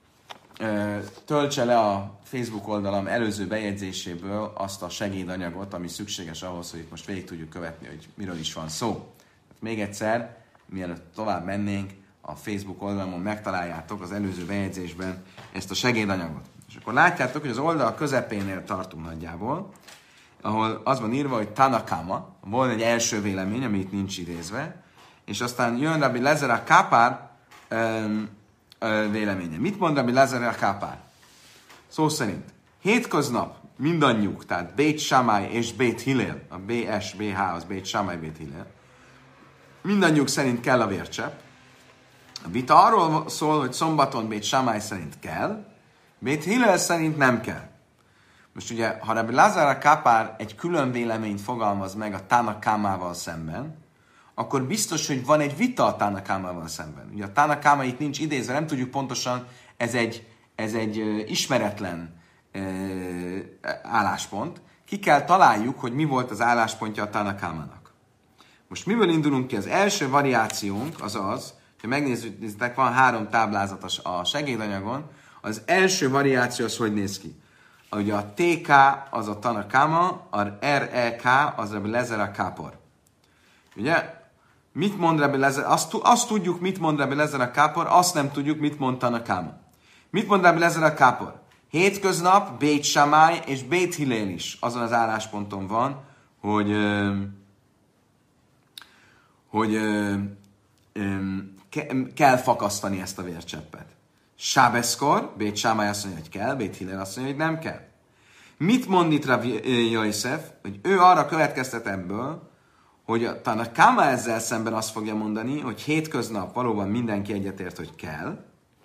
töltse le a Facebook oldalam előző bejegyzéséből azt a segédanyagot, ami szükséges ahhoz, hogy itt most végig tudjuk követni, hogy miről is van szó. Még egyszer, mielőtt tovább mennénk, a Facebook oldalamon megtaláljátok az előző bejegyzésben ezt a segédanyagot. És akkor látjátok, hogy az oldal közepénél tartunk nagyjából, ahol az van írva, hogy Tanakama, volt egy első vélemény, ami itt nincs idézve, és aztán jön Rabbi Lezer a Kápár um, véleménye. Mit mond Rabbi Lezer a Kápár? Szó szerint, hétköznap mindannyiuk, tehát Bét Sámai és Bét Hillel, a bé es bé há az Bét Sámai, Bét Hillel, mindannyiuk szerint kell a vércsepp. A vita arról szól, hogy szombaton Bét Sámai szerint kell, Bét Hillel szerint nem kell. Most ugye, ha Rabbi Lezer a Kápár egy külön véleményt fogalmaz meg a Tánakámával szemben, akkor biztos, hogy van egy vita a Tánakámával szemben. Ugye a Tánakáma itt nincs idézve, nem tudjuk pontosan, ez egy, ez egy uh, ismeretlen uh, álláspont. Ki kell találjuk, hogy mi volt az álláspontja a Tánakámának. Most miből indulunk ki? Az első variációnk az az, hogy megnézzük, van három táblázat a segédanyagon, az első variáció az hogy néz ki? Ugye a té ká az a Tánakáma, a er e ká az a Lezer a Kápor. Ugye? Mit mond Rabbi Lezer? Azt, azt tudjuk, mit mond Rabbi Lezer a Kápor, azt nem tudjuk, mit mond Tanakáma. Mit mond Rabbi Lezer a Kápor? Hétköznap Bét Sámai és Bét Hillel is azon az állásponton van, hogy, hogy ke- kell fakasztani ezt a vércseppet. Sábeszkor, Bét Sámály azt mondja, hogy kell, Bét Hillel azt mondja, hogy nem kell. Mit mond itt Rav Yosef? Hogy ő arra következtet ebből, hogy talán a Káma ezzel szemben azt fogja mondani, hogy hétköznap valóban mindenki egyetért, hogy kell.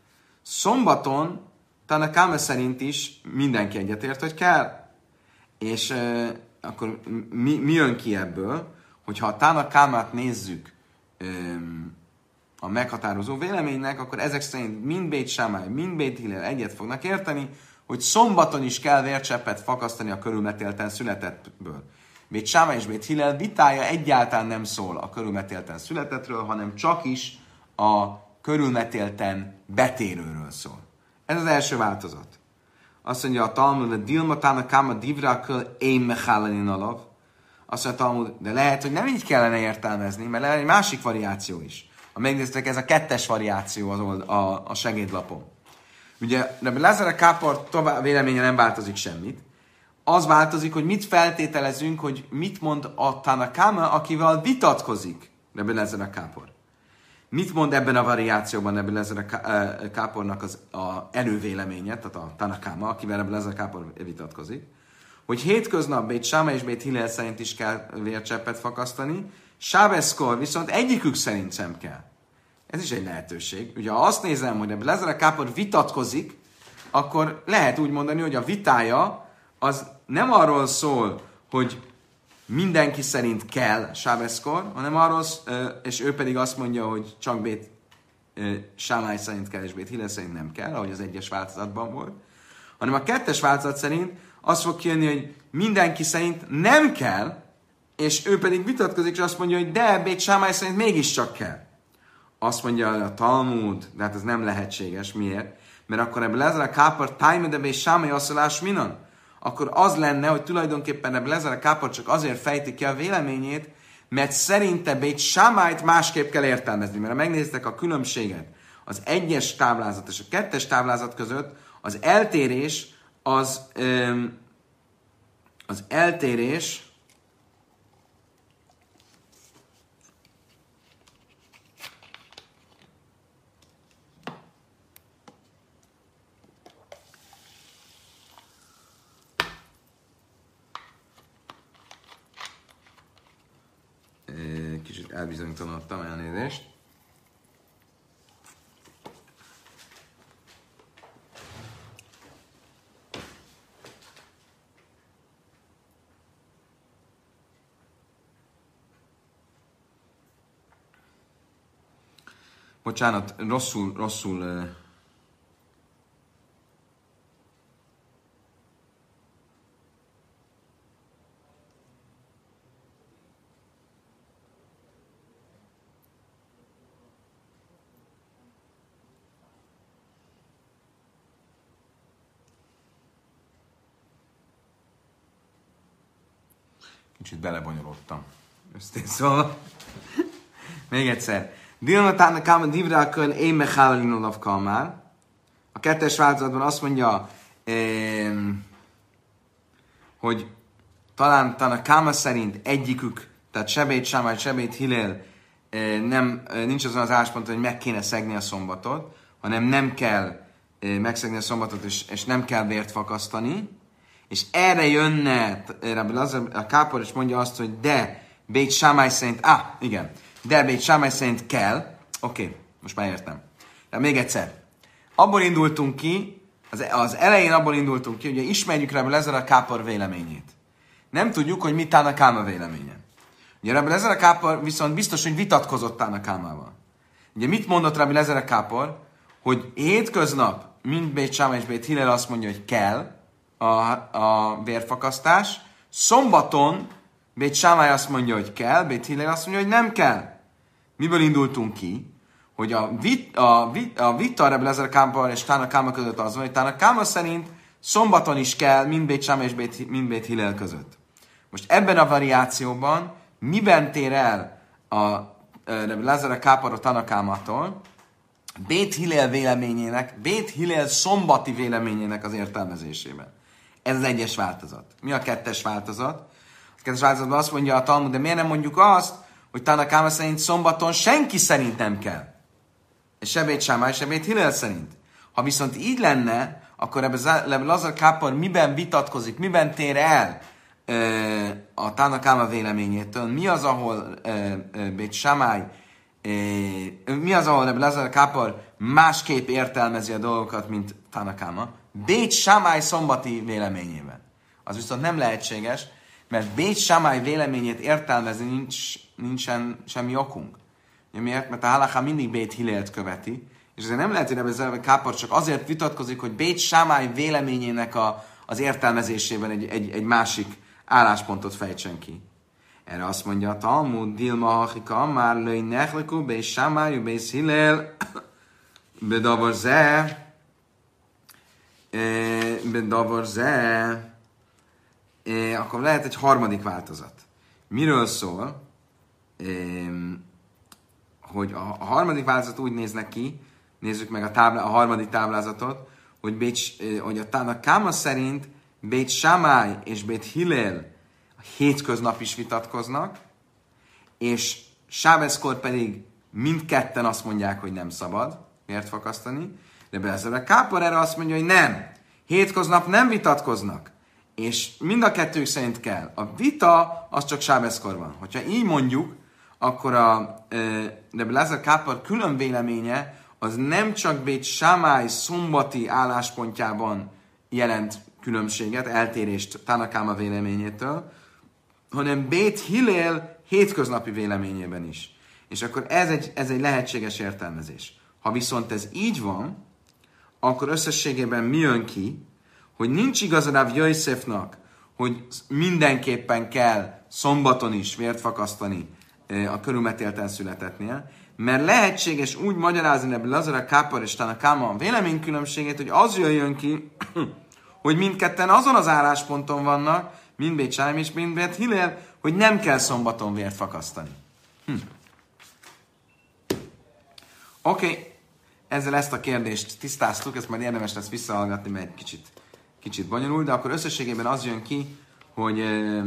Szombaton talán a Káma szerint is mindenki egyetért, hogy kell. És euh, akkor mi, mi jön ki ebből? Hogyha a Tána Kámát nézzük um, a meghatározó véleménynek, akkor ezek szerint mind Bét Sámály, mind Bét Hillel egyet fognak érteni, hogy szombaton is kell vércseppet fakasztani a körülmetélten születettből. Bét Sámály és Bét Hillel vitája egyáltalán nem szól a körülmetélten születettről, hanem csak is a körülmetélten betérőről szól. Ez az első változat. Azt mondja a Talmud, hogy Dilma Tána Káma Divrákkal én mechálenin alav. Azt mondja a Talmud, de lehet, hogy nem így kellene értelmezni, mert lehet egy másik variáció is. Ha megnéztek, ez a kettes variáció az old, a, a segédlapon. Ugye Rebbe Lazar Kápor tovább véleménye nem változik semmit. Az változik, hogy mit feltételezünk, hogy mit mond a Tána Káma, akivel vitatkozik Rebbe Lazar Kápor. Mit mond ebben a variációban Rebbe Lazar Kápornak az a elővéleménye, tehát a Tána Káma, akivel Rebbe Lazar Kápor vitatkozik, hogy hétköznap Bét Sámály és Bét Hillel szerint is kell vércseppet fakasztani, Sábeszkor viszont egyikük szerint sem kell. Ez is egy lehetőség. Ugye ha azt nézem, hogy Rebbe Lazar Kápor vitatkozik, akkor lehet úgy mondani, hogy a vitája az nem arról szól, hogy mindenki szerint kell Sábeszkor, hanem arról, és ő pedig azt mondja, hogy csak Bét Sámály szerint kell, és Bét Hillel szerint nem kell, ahogy az egyes változatban volt, hanem a kettes változat szerint az fog kijönni, hogy mindenki szerint nem kell, és ő pedig vitatkozik, és azt mondja, hogy de, Bét Sámály szerint mégiscsak kell. Azt mondja a Talmud, de hát ez nem lehetséges. Miért? Mert akkor ebből Lazar Kápor tájmede Bét Sámály asszolás minon? Akkor az lenne, hogy tulajdonképpen ebből Lazar Kápor csak azért fejti ki a véleményét, mert szerinte Bét Sámályt másképp kell értelmezni. Mert ha megnézitek a különbséget az egyes táblázat és a kettes táblázat között, az eltérés az, öm, az eltérés kicsit elbizonytalanodtam, elnézést. Bocsánat, rosszul, rosszul kicsit belebonyolódtam. Őszintén szólva. Még egyszer. Dilmatának káma divrákön én mechálelinolav kalmár. A kettes változatban azt mondja, hogy talán a káma szerint egyikük, tehát se Bét Sámály, se Bét Hillel nem, nincs azon az álláspont, hogy meg kéne szegni a szombatot, hanem nem kell megszegni a szombatot, és, és nem kell vért fakasztani. És erre jönne a Kápor, és mondja azt, hogy de Bét Sámály szerint, ah, igen, de Bét Sámály szerint kell. Oké, okay, most már értem. De még egyszer. Abból indultunk ki, az, az elején abból indultunk ki, hogy ismerjük Rebbe Lazar a Kápor véleményét. Nem tudjuk, hogy mit Tána Káma véleménye. Ugye Rebbe Lazar a Kápor viszont biztos, hogy vitatkozott Tána Kámával. Ugye mit mondott Rebbe Lazar a Kápor? Hogy hétköznap mind Bét Sámály és Bét Hillel azt mondja, hogy kell a, a vérfakasztás. Szombaton Bét Sámály azt mondja, hogy kell, Bét Hillel azt mondja, hogy nem kell. Miből indultunk ki? Hogy a, vit, a, vit, a vita Rebbe Lazar Kápor és Tána Káma között az van, hogy Tána Káma szerint szombaton is kell, mind Bét Sámály és Bét, mind Bét Hillel között. Most ebben a variációban miben tér el a Rebbe Lazar Kápor a Tána Kámától? Bét Hillel véleményének, Bét Hillel szombati véleményének az értelmezésében. Ez az egyes változat. Mi a kettes változat? A kettes változatban azt mondja a Talmud, de miért nem mondjuk azt, hogy Tána Káma szerint szombaton senki szerint nem kell. se Bét Sámály, se Bét Hillel szerint. Ha viszont így lenne, akkor ebben Lazar Kápor miben vitatkozik, miben tér el a Tánakáma véleményétől, mi az, ahol Bét Sámály, mi az, ahol Lazar Kápor másképp értelmezi a dolgokat, mint Tánakáma? Bét Sámály szombati véleményében. Az viszont nem lehetséges, mert Bét Sámály véleményét értelmezni nincs, nincsen semmi okunk. Miért? Mert a halaká mindig Bét Hillélt követi, és ezért nem lehet, hogy Lazar Kápor csak azért vitatkozik, hogy Bét Sámály véleményének a, az értelmezésében egy, egy, egy másik álláspontot fejtsen ki. Erre azt mondja a Talmud, Dilma hachika, már löj nechleku, Bét Sámály, Bét Hillél, bedavar ze, bedavar ze, akkor lehet egy harmadik változat. Miről szól? Hogy a, a harmadik változat úgy néznek ki, nézzük meg a, táblá, a harmadik táblázatot, hogy, Bét, hogy a Tánakáma szerint Bét Sámály és Bét Hillel a hétköznap is vitatkoznak, és Sábeszkor pedig mindketten azt mondják, hogy nem szabad vért fakasztani, de Lazar Kápor erre azt mondja, hogy nem, hétköznap nem vitatkoznak, és mind a kettők szerint kell. A vita az csak Sábeszkor van. Hogyha így mondjuk, akkor a de Lazar Kápor külön véleménye az nem csak Bét Sámály szombati álláspontjában jelent különbséget, eltérést Tánakáma véleményétől, hanem Bét Hillel hétköznapi véleményében is. És akkor ez egy, ez egy lehetséges értelmezés. Ha viszont ez így van, akkor összességében mi jön ki, hogy nincs igaza Rav Yosefnak, hogy mindenképpen kell szombaton is vért fakasztani a körülmetélten születetnél, mert lehetséges úgy magyarázni ebből Lazar Kápor és Tánakáma a véleménykülönbségét, hogy az jöjjön ki, hogy mindketten azon az állásponton vannak, mind Bét Sámály és mind Bét Hillel, hogy nem kell szombaton vért fakasztani. Hm. Oké, okay. Ezzel ezt a kérdést tisztáztuk, ezt majd érdemes lesz visszahallgatni, mert egy kicsit, kicsit bonyolult, de akkor összességében az jön ki, hogy, ö,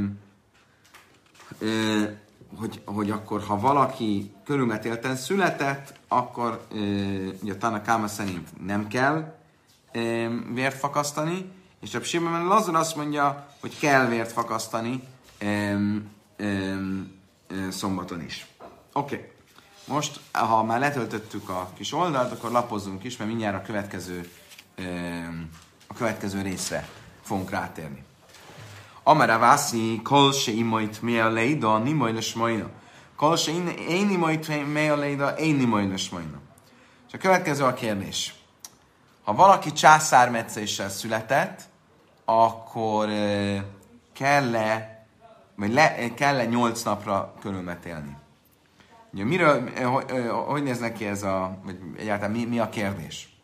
ö, hogy, hogy akkor, ha valaki körülmetélten született, akkor ö, ugye a Tánakáma szerint nem kell ö, vért fakasztani, és a Simon Lazar azt mondja, hogy kell vért fakasztani ö, ö, ö, szombaton is. Oké. Okay. Most, ha már letöltöttük a kis oldalt, akkor lapozzunk is, mert mindjárt a következő, a következő részre fogunk rátérni. Amara vászi, kol se imajt mea leida, nimaj lesmajna. Kol se én imajt mea leida, én nimaj lesmajna. És a következő a kérdés. Ha valaki császármetszéssel született, akkor kell-e, vagy le, kell-e nyolc napra körülmetélni? Ugye, miről, hogy, hogy néz neki ez a, vagy egyáltalán mi, mi a kérdés?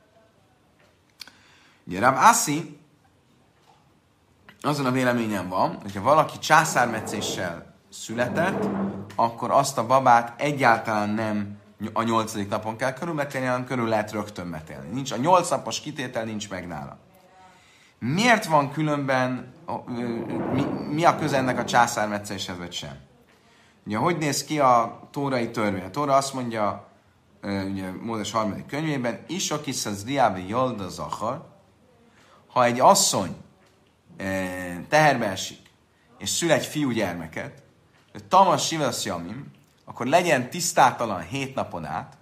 Ugye Rav Assi azon a véleményen van, hogyha valaki császármetszéssel született, akkor azt a babát egyáltalán nem a nyolcadik napon kell körülmetélni, hanem körül lehet rögtön metélni. Nincs, a nyolc napos kitétel nincs meg nála. Miért van különben, mi, mi a köze ennek a császármetszéshez, vagy sem? Ugye, hogy néz ki a tórai törvény? A tóra azt mondja, ugye, Mózes harmadik könyvében, Isokis az diábe jolda zachar, ha egy asszony teherbe esik, és szül egy fiúgyermeket, tamas sivasz jamim, akkor legyen tisztátalan hét napon át,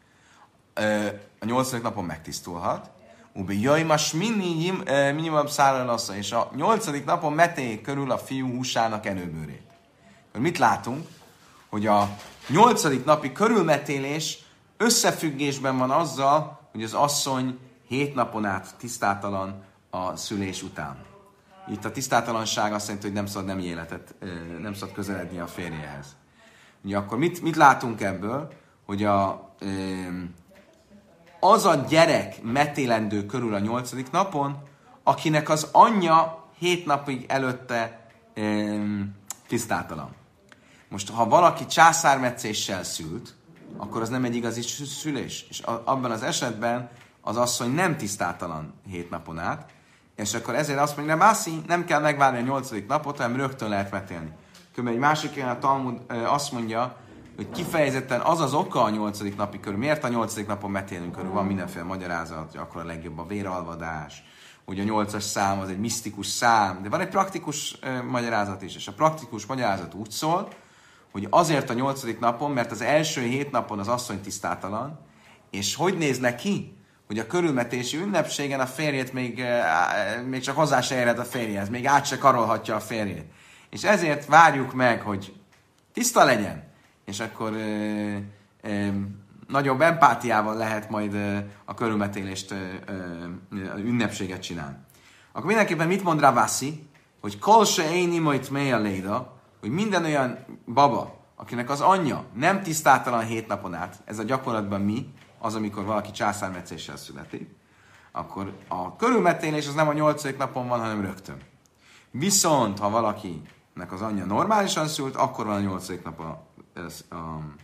a nyolcadik napon megtisztulhat, ubi jajmas minimum szállalassza, és a nyolcadik napon metéljék körül a fiú húsának előbőrét. Mit látunk? Hogy a nyolcadik napi körülmetélés összefüggésben van azzal, hogy az asszony hét napon át tisztátalan a szülés után. Itt a tisztátalanság azt jelenti, hogy nem szabad nem életet, nem szabad közeledni a férjehez. Ugye akkor mit, mit látunk ebből? Hogy a, az a gyerek metélendő körül a nyolcadik napon, akinek az anyja hét napig előtte tisztátalan. Most, ha valaki császármetszéssel szült, akkor az nem egy igazi szülés. És abban az esetben az asszony nem tisztátalan hét napon át, és akkor ezért azt mondja, Bászi, nem kell megvárni a nyolcadik napot, hanem rögtön lehet metélni. Különben egy másik ilyen a Talmud azt mondja, hogy kifejezetten az az oka a nyolcadik napi körül. Miért a nyolcadik napon metélünk körül? Van mindenféle magyarázat, hogy akkor a legjobb a véralvadás, hogy a nyolcas szám az egy misztikus szám, de van egy praktikus uh, magyarázat is, és a praktikus magyarázat úgy szól, hogy azért a nyolcadik napon, mert az első hét napon az asszony tisztátalan, és hogy néz neki, hogy a körülmetési ünnepségen a férjét még, uh, még csak hozzá se érhet a férjhez, még át se karolhatja a férjét. És ezért várjuk meg, hogy tiszta legyen, és akkor ö, ö, nagyobb empátiával lehet majd ö, a körülmetélést, ö, ö, ünnepséget csinálni. Akkor mindenképpen mit mond Ravasi? Hogy kol se éni majd mely a léda, hogy minden olyan baba, akinek az anyja nem tisztátalan hét napon át, ez a gyakorlatban mi, az, amikor valaki császármetszéssel születik, akkor a körülmetélés az nem a nyolcadik napon van, hanem rögtön. Viszont, ha valakinek az anyja normálisan szült, akkor van a nyolcadik napon ez a,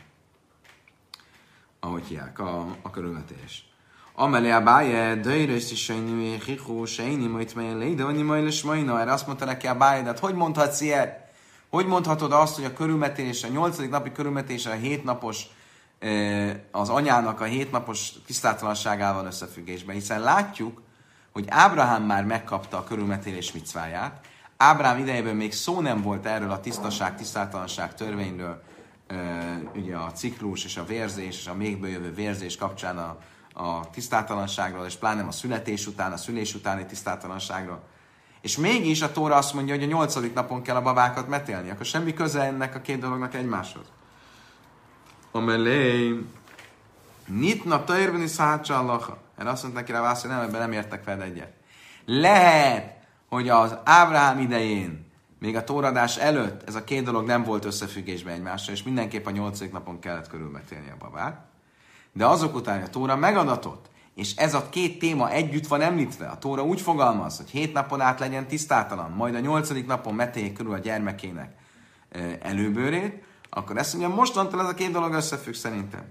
ahogy hívják, a, a körülmetés. Amelé a báje, döjrös is sejni, hikó, sejni, majd melyen léde, vagy majd lesz majna. Erre azt mondta neki a báje, de hát hogy mondhatsz ilyet? Hogy mondhatod azt, hogy a körülmetés, a nyolcadik napi körülmetés a hétnapos, az anyának a hétnapos tisztátalanságával összefüggésben? Hiszen látjuk, hogy Ábrahám már megkapta a körülmetélés micváját. Ábrahám idejében még szó nem volt erről a tisztaság, tisztátalanság törvényről, ugye a ciklus és a vérzés, és a mégből jövő vérzés kapcsán a, a tisztátalanságról, és pláne a születés után, a szülés utáni tisztátalanságról. És mégis a Tóra azt mondja, hogy a nyolcadik napon kell a babákat metélni. Akkor semmi köze ennek a két dolognak egymáshoz. Amelé, nyitna tajrben is hátsállaha. Erre azt mondta neki rá, hogy nem, ebben nem értek veled egyet. Lehet, hogy az Ábrahám idején, még a tóradás előtt ez a két dolog nem volt összefüggésben egymással, és mindenképp a nyolcadik napon kellett körülmetélni a babát. De azok után a Tóra megadatott, és ez a két téma együtt van említve. A Tóra úgy fogalmaz, hogy hét napon át legyen tisztátalan, majd a nyolcadik napon metéljék körül a gyermekének előbőrét, akkor ezt mondja, mostantól ez a két dolog összefügg szerintem.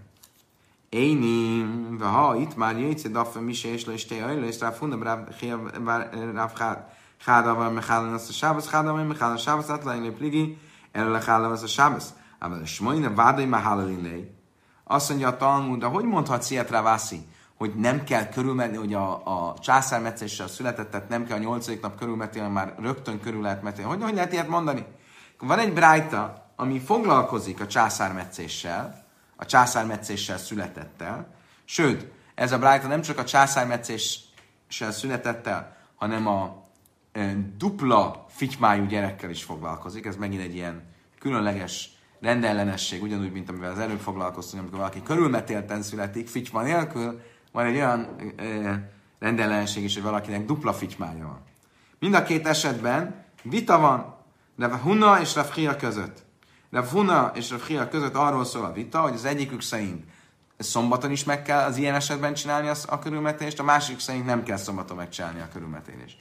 Éni, de ha itt már jöjjtsz, de a mi se és le is te ajlő, és rá fundam ráv Chádával mechállán azt a sábasz, Chádával mechállán a sábasz, átlány lé pligi, erre lechállam azt a sábasz. Ám a smajna vádai mehállalin lé. Azt mondja a Talmud, de hogy mondhatsz ilyet rá, Vászi, hogy nem kell körülmetni, hogy a, a császármetszéssel született, tehát nem kell a nyolcadik nap körülmetélni, már rögtön körül lehet metélni. Hogy, hogy lehet ilyet mondani? Van egy brájta, ami foglalkozik a császármetszéssel, a császármetszéssel születettel, sőt, ez a brájta nem csak a császármetszéssel születettel, hanem a e, dupla fitymájú gyerekkel is foglalkozik. Ez megint egy ilyen különleges rendellenesség, ugyanúgy, mint amivel az előbb foglalkoztunk, amikor valaki körülmetélten születik, fityma nélkül, van egy olyan e, rendellenesség is, hogy valakinek dupla fitymája van. Mind a két esetben vita van Rav Huna és Rav Chia között. Rav Huna és Rav Chia között arról szól a vita, hogy az egyikük szerint szombaton is meg kell az ilyen esetben csinálni a, a körülmetélést, a másik szerint nem kell szombaton megcsinálni a körülmetélést.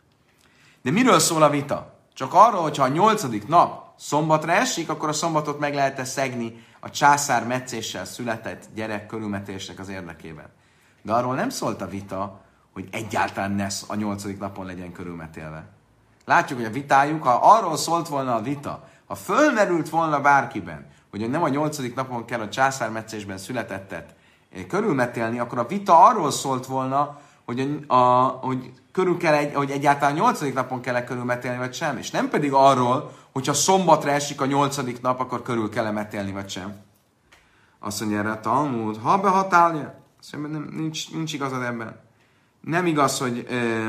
De miről szól a vita? Csak arról, hogyha a nyolcadik nap szombatra esik, akkor a szombatot meg lehet-e szegni a császár metszéssel született gyerek körülmetésnek az érdekében. De arról nem szólt a vita, hogy egyáltalán ne a nyolcadik napon legyen körülmetélve. Látjuk, hogy a vitájuk, ha arról szólt volna a vita, ha fölmerült volna bárkiben, hogy nem a nyolcadik napon kell a császármetszésben születettet körülmetélni, akkor a vita arról szólt volna, hogy, a, a, hogy, körül kell egy, hogy egyáltalán a nyolcadik napon kell-e körülmetélni, vagy sem. És nem pedig arról, hogyha szombatra esik a nyolcadik nap, akkor körül kell-e metélni, vagy sem. Azt mondja erre a Talmud, ha behatálja, nem, nincs, nincs igazad ebben. Nem igaz, hogy, ö,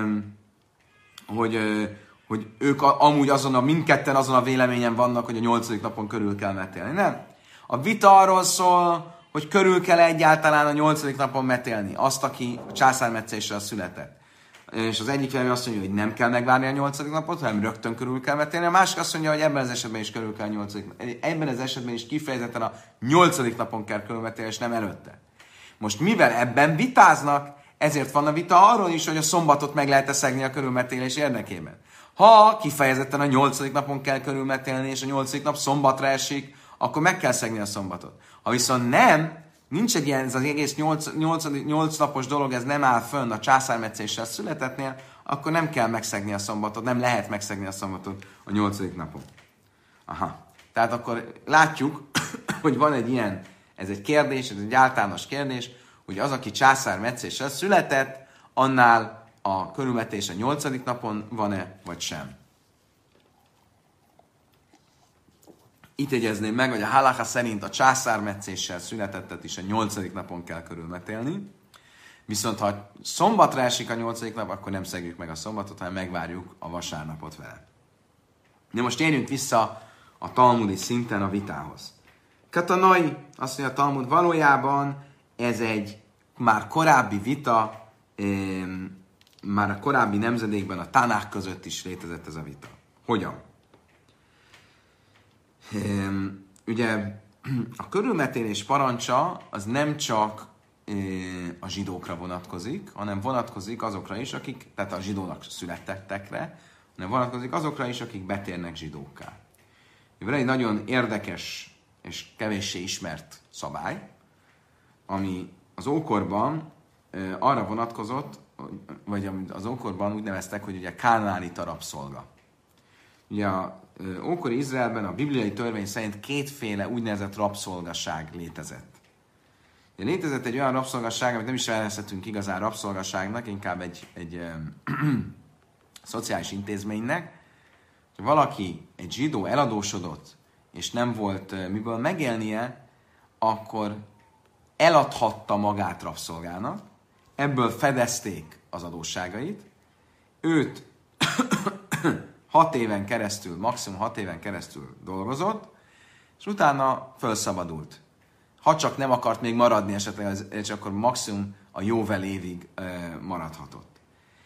hogy, ö, hogy ők a, amúgy azon a, mindketten azon a véleményen vannak, hogy a nyolcadik napon körül kell metélni. Nem. A vita arról szól, hogy körül kell egyáltalán a nyolcadik napon metélni azt, aki a császármetszéssel született. És az egyik vélemény azt mondja, hogy nem kell megvárni a nyolcadik napot, hanem rögtön körül kell metélni. A másik azt mondja, hogy ebben az esetben is körül kell a nyolcadik Ebben az esetben is kifejezetten a nyolcadik napon kell körülmetélni, és nem előtte. Most mivel ebben vitáznak, ezért van a vita arról is, hogy a szombatot meg lehet szegni a körülmetélés érdekében. Ha kifejezetten a nyolcadik napon kell körülmetélni, és a nyolcadik nap szombatra esik, akkor meg kell szegni a szombatot. Ha viszont nem, nincs egy ilyen, ez az egész nyolc napos dolog, ez nem áll fönn a császármetszéssel születetnél, akkor nem kell megszegni a szombatot, nem lehet megszegni a szombatot a nyolcadik napon. Aha. Tehát akkor látjuk, hogy van egy ilyen, ez egy kérdés, ez egy általános kérdés, hogy az, aki császármetszéssel született, annál a körülmetés a nyolcadik napon van-e, vagy sem. Itt jegyezném meg, hogy a halacha szerint a császármetszéssel születettet is a nyolcadik napon kell körülmetélni, viszont ha szombatra esik a nyolcadik nap, akkor nem szegjük meg a szombatot, hanem megvárjuk a vasárnapot vele. De most térjünk vissza a talmudi szinten a vitához. Katanai, azt mondja a Talmud, valójában ez egy már korábbi vita, már a korábbi nemzedékben a Tanák között is létezett ez a vita. Hogyan? Ugye a körülmetélés parancsa az nem csak a zsidókra vonatkozik, hanem vonatkozik azokra is, akik, tehát a zsidónak születtettekre, hanem vonatkozik azokra is, akik betérnek zsidókká. Van egy nagyon érdekes és kevéssé ismert szabály, ami az ókorban e, arra vonatkozott, vagy az ókorban úgy neveztek, hogy ugye kánánita rabszolga. Ugye a e, ókori Izraelben a bibliai törvény szerint kétféle úgynevezett rabszolgaság létezett. De létezett egy olyan rabszolgaság, amit nem is elnevezhetünk igazán rabszolgaságnak, inkább egy, egy e, szociális intézménynek, hogy valaki, egy zsidó eladósodott, és nem volt miből megélnie, akkor eladhatta magát rabszolgának, ebből fedezték az adósságait, őt hat éven keresztül, maximum hat éven keresztül dolgozott, és utána felszabadult. Ha csak nem akart még maradni esetleg, és akkor maximum a jóvel évig maradhatott.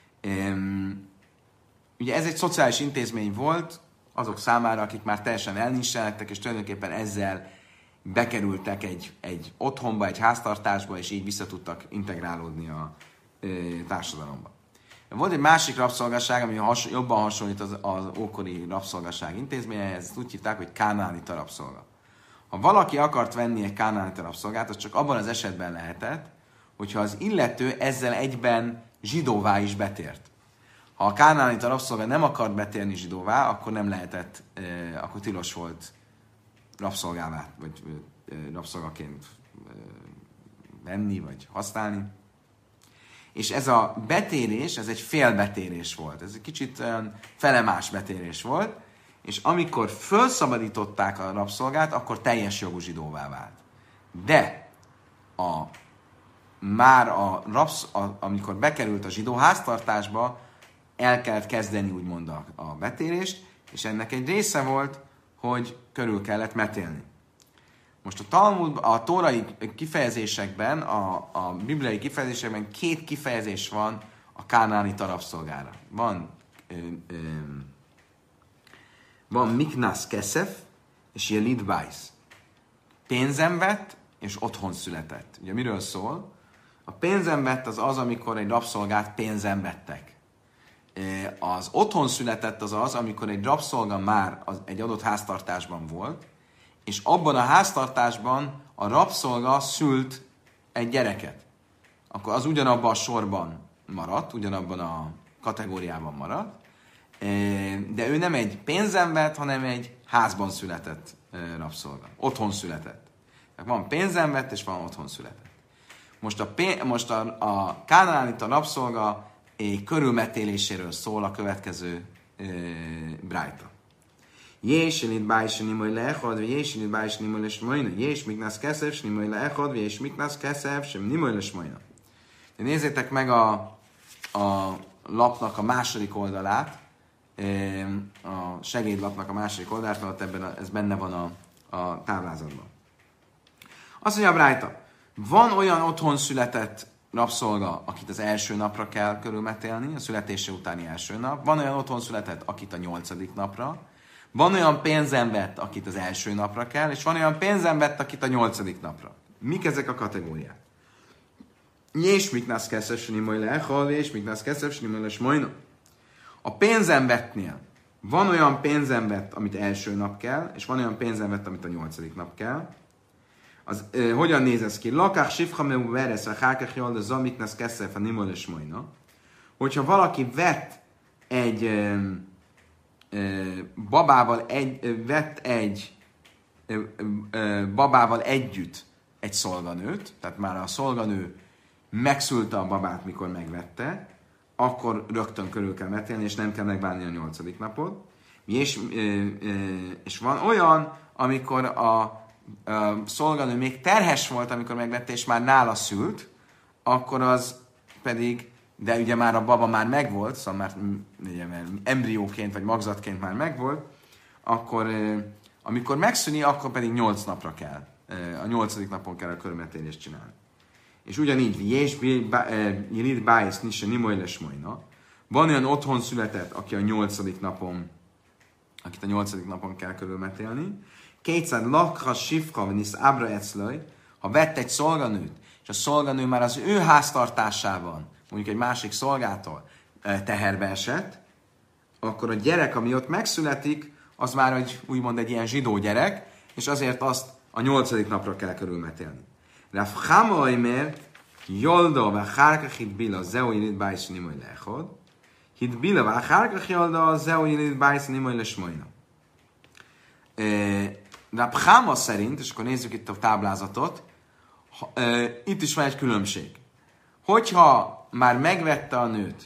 Ugye ez egy szociális intézmény volt azok számára, akik már teljesen elnincsenek, és tulajdonképpen ezzel bekerültek egy, egy otthonba, egy háztartásba, és így vissza tudtak integrálódni a e, társadalomba. Volt egy másik rabszolgaság, ami has, jobban hasonlít az, az ókori rabszolgaság intézményehez, ezt úgy hívták, hogy kánánita rabszolga. Ha valaki akart venni egy kánánita rabszolgát, az csak abban az esetben lehetett, hogyha az illető ezzel egyben zsidóvá is betért. Ha a kánánita rabszolga nem akart betérni zsidóvá, akkor nem lehetett, eh, akkor tilos volt rabszolgává, vagy eh, rabszolgaként eh, venni, vagy használni. És ez a betérés, ez egy félbetérés volt. Ez egy kicsit olyan felemás betérés volt, és amikor felszabadították a rabszolgát, akkor teljes jogú zsidóvá vált. De a, már a rabsz, a, amikor bekerült a zsidó háztartásba, el kellett kezdeni úgymond a, a betérést, és ennek egy része volt, hogy körül kellett metélni. Most a Talmud, a tórai kifejezésekben, a, a bibliai kifejezésekben két kifejezés van a kánánita rabszolgára. Van, ö, ö, van miknász keszef és jelid bájsz. Pénzem vett és otthon született. Ugye miről szól? A pénzem vett az az, amikor egy rabszolgát pénzem vettek. Az otthon született az az, amikor egy rabszolga már az, egy adott háztartásban volt, és abban a háztartásban a rabszolga szült egy gyereket. Akkor az ugyanabban a sorban maradt, ugyanabban a kategóriában maradt, de ő nem egy pénzen vett, hanem egy házban született rabszolga. Otthon született. Tehát van pénzen vett, és van otthon született. Most a, pén- most a, a kánánita rabszolga körülmetéléséről szól a következő e, brájta. Jés elit bájsen imaj leechad, vagy jés elit bájsen imaj lesmajna. Jés miknász keszef, sem imaj leechad, vagy jés miknász keszef, sem imaj lesmajna. Nézzétek meg a, a lapnak a második oldalát, a segédlapnak a második oldalát, mert ebben a, ez benne van a, a táblázatban. Azt mondja a brájta, van olyan otthon született rabszolga, akit az első napra kell körülmetélni, a születése utáni első nap. Van olyan otthon született, akit a nyolcadik napra. Van olyan pénzen vett, akit az első napra kell, és van olyan pénzen vett, akit a nyolcadik napra. Mik ezek a kategóriák? Jés miknász keszef, snimoj leechal, és miknász keszef, snimoj lesmojna. A pénzen vettnél van olyan pénzen vett, amit első nap kell, és van olyan pénzen vett, amit a nyolcadik nap kell. Az, eh, hogyan néz ez ki? Lakák sifha meu veresz, a hákach jól, de zamiknász keszef, a nimol lesmojna. Hogyha valaki vett egy eh, eh, babával, egy, eh, vett egy ö, ö, babával együtt egy szolganőt, tehát már a szolganő megszülte a babát, mikor megvette, akkor rögtön körül kell metélni, és nem kell megvárni a nyolcadik napot. És, és van olyan, amikor a, a szolganő még terhes volt, amikor megvette, és már nála szült, akkor az pedig, de ugye már a baba már megvolt, szóval már ugye, embrióként vagy magzatként már megvolt, akkor amikor megszűni, akkor pedig nyolc napra kell. A nyolcadik napon kell a körülmetélést csinálni. És ugyanígy, és Jelit Bájsz Nisse Nimojles Mojna. Van olyan otthon született, aki a nyolcadik napon, akit a nyolcadik napon kell körülmetélni. Kétszer lakha sifka venisz ábra eclaj, ha vett egy szolganőt, és a szolganő már az ő háztartásában, mondjuk egy másik szolgától teherbe esett, akkor a gyerek, ami ott megszületik, az már egy, úgymond egy ilyen zsidó gyerek, és azért azt a nyolcadik napra kell körülmetélni. Rav Chama oimer, Yolda v'achárkach hitbila zeu yilit bájsz nimoy lechod, hitbila v'achárkach Yolda zeu yilit bájsz nimoy lesmoyna. Rav Chama szerint, és akkor nézzük itt a táblázatot, itt is van egy különbség. Hogyha már megvette a nőt,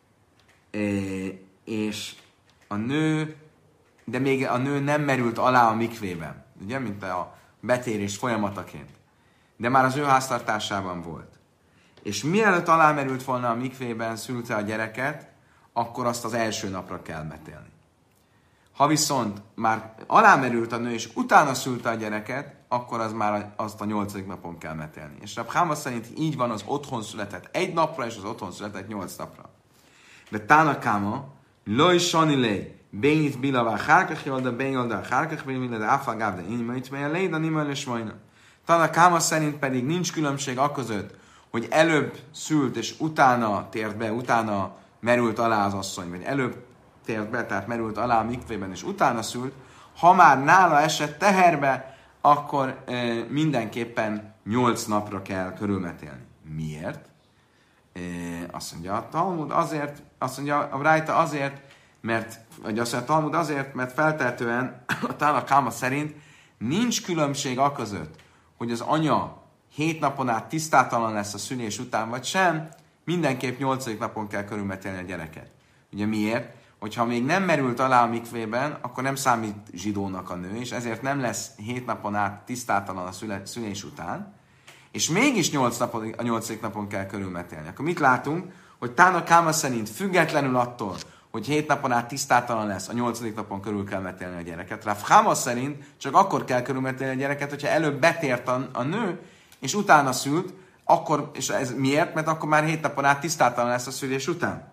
és a nő, de még a nő nem merült alá a mikvében, ugye, mint a betérés folyamataként, de már az ő háztartásában volt. És mielőtt alámerült volna a mikvében, szülte a gyereket, akkor azt az első napra kell metélni. Ha viszont már alámerült a nő, és utána szülte a gyereket, akkor az már azt a nyolcadik napon kell metélni. És Rav Chama szerint így van az otthon született egy napra, és az otthon született nyolc napra. De Tánakáma, Loj Sanilei, Bénit Bilavá Hárkach Jolda, Bénjolda Hárkach Bénjolda, de Áfagáv, de én majd mely a Léda, Nimel és Majna. Tánakáma szerint pedig nincs különbség aközött, hogy előbb szült, és utána tért be, utána merült alá az asszony, vagy előbb tért be, tehát merült alá a mikvében, és utána szült, ha már nála esett teherbe, akkor e, mindenképpen nyolc napra kell körülmetélni. Miért? E, azt mondja a Talmud azért, azt mondja a Rájta azért, mert, vagy azt mondja a Talmud azért, mert feltehetően a Tánakáma szerint nincs különbség aközött, hogy az anya hét napon át tisztátalan lesz a szülés után, vagy sem, mindenképp nyolcadik napon kell körülmetélni a gyereket. Ugye miért? Hogyha még nem merült alá a mikvében, akkor nem számít zsidónak a nő, és ezért nem lesz hét napon át tisztátalan a szülés után, és mégis nyolc napon, a nyolcadik napon kell körülmetélni. Akkor mit látunk? Hogy Tánakáma szerint függetlenül attól, hogy hét napon át tisztátalan lesz, a nyolcadik napon körül kell metélni a gyereket. Rav Chama szerint csak akkor kell körülmetélni a gyereket, hogyha előbb betért a, a nő, és utána szült, akkor, és ez miért? Mert akkor már hét napon át tisztátalan lesz a szülés után.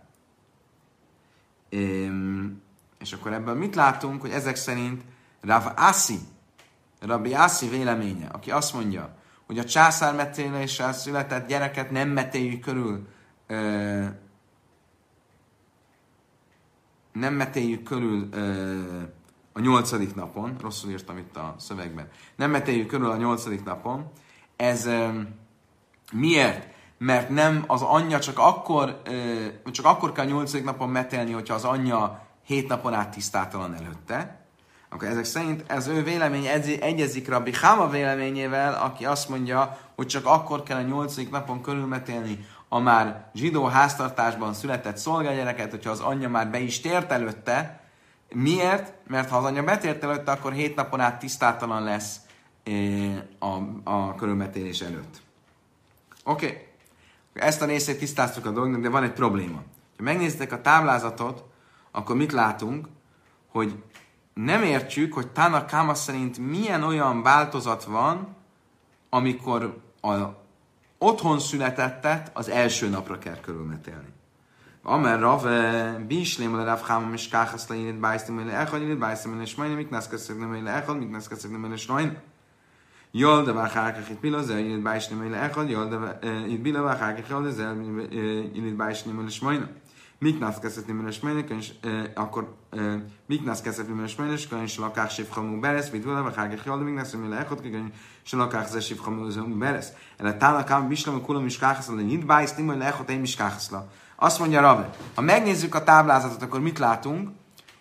Üm, és akkor ebből mit látunk, hogy ezek szerint Rav Assi, Rabbi Assi véleménye, aki azt mondja, hogy a császármetéléssel született gyereket nem metéljük körül, ö, nem metéljük körül ö, a nyolcadik napon, rosszul írtam itt a szövegben, nem metéljük körül a nyolcadik napon, ez ö, miért? Mert nem az anyja csak akkor, csak akkor kell nyolcadik napon metélni, hogyha az anyja hét napon át tisztátalan előtte. Akkor ezek szerint ez ő vélemény egyezik Rabbi Chama véleményével, aki azt mondja, hogy csak akkor kell a nyolcadik napon körülmetélni a már zsidó háztartásban született szolgagyereket, hogyha az anyja már be is tért előtte. Miért? Mert ha az anyja betért előtte, akkor hét napon át tisztátalan lesz a, a körülmetélés előtt. Oké. Okay. Ezt a részét tisztáztuk a dolgnak, de van egy probléma. Ha megnézitek a táblázatot, akkor mit látunk, hogy nem értjük, hogy Tánakáma szerint milyen olyan változat van, amikor a otthon születettet az első napra kell körülmetélni. Amer Rav, Bislém, a Rav Chama, és Káhaszla, Ilit Bájsztim, Ilit Echad, Ilit Bájsztim, Ilit Smajna, Miknászkeszek, nem Ilit Echad, Miknászkeszek, nem Ilit Smajna. Yolda v'achárkach itt bila, zel yilit bájsni mele echad, yolda itt bila v'achárkach yolda, zel yilit bájsni mele smajna. Miknász kezdetni mele smajna, akkor miknász kezdetni mele smajna, és könyv se lakák sivchamú beresz, mit bila v'achárkach yolda, miknász mele echad, könyv se lakák ze sivchamú beresz. Ele Tánakám, Bislam, kulam is káhaszla, de yilit bájsni mele echad, én is káhaszla. Azt mondja Rave, ha megnézzük a táblázatot, akkor mit látunk?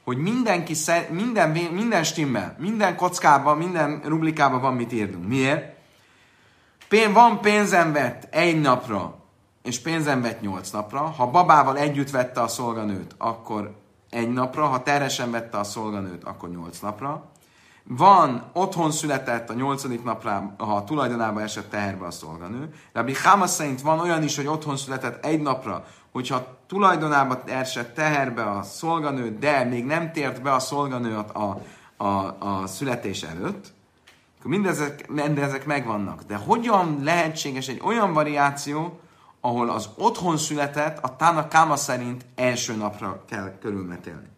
hogy mindenki, szer, minden, minden stimmel, minden kockában, minden rublikában van mit írnunk. Miért? Pén, van pénzem vett egy napra, és pénzem vett nyolc napra. Ha babával együtt vette a szolganőt, akkor egy napra. Ha terhesen vette a szolganőt, akkor nyolc napra. Van, otthon született a nyolcadik napra, ha a tulajdonába esett teherbe a szolganő. Rabbi Cháma szerint van olyan is, hogy otthon született egy napra, hogyha tulajdonába esett teherbe a szolganő, de még nem tért be a szolganő a, a, a, a születés előtt, akkor mindezek, mindezek megvannak. De hogyan lehetséges egy olyan variáció, ahol az otthon született a Tána Káma szerint első napra kell körülmetélni?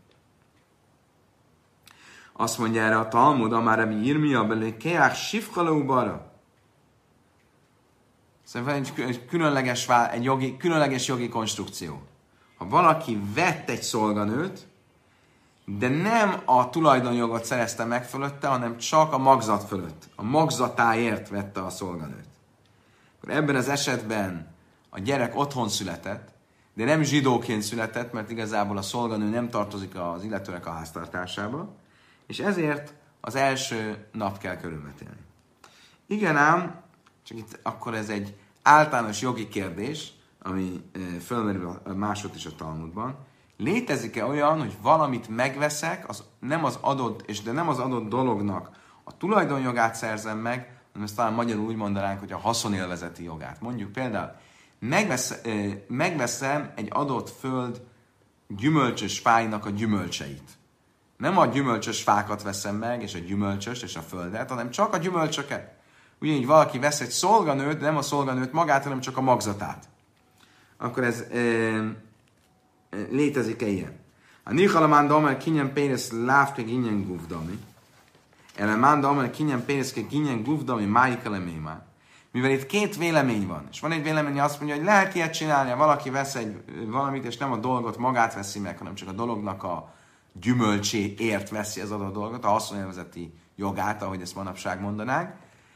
Azt mondja erre a Talmud, amár Rabbi Irmia belé keák sifkalaubara. Szóval egy különleges, egy jogi, különleges jogi konstrukció. Ha valaki vett egy szolganőt, de nem a tulajdonjogot szerezte meg fölötte, hanem csak a magzat fölött. A magzatáért vette a szolganőt. Akkor ebben az esetben a gyerek otthon született, de nem zsidóként született, mert igazából a szolganő nem tartozik az illetőnek a háztartásába, és ezért az első nap kell körülmetélni. Igen ám, csak itt akkor ez egy általános jogi kérdés, ami fölmerül másod is a Talmudban. Létezik-e olyan, hogy valamit megveszek, az nem az adott, és de nem az adott dolognak a tulajdonjogát szerzem meg, hanem ezt talán magyarul úgy mondanánk, hogy a haszonélvezeti jogát. Mondjuk például megvesz, megveszem egy adott föld gyümölcsös fáinak a gyümölcseit. Nem a gyümölcsös fákat veszem meg, és a gyümölcsös, és a földet, hanem csak a gyümölcsöket. Ugyanígy valaki vesz egy szolganőt, de nem a szolganőt magát, hanem csak a magzatát. Akkor ez e, e, létezik-e ilyen? A Nichalamán Damel kinyen pénz lávke ginyen guvdami. Elemán Damel kinyen pénzke ginyen guvdami máik elemémá. Mivel itt két vélemény van, és van egy vélemény, hogy azt mondja, hogy lehet ilyet csinálni, ha valaki vesz egy valamit, és nem a dolgot magát veszi meg, hanem csak a dolognak a gyümölcséért veszi az adott dolgot, a haszonélvezeti jogát, ahogy ezt manapság mondanánk.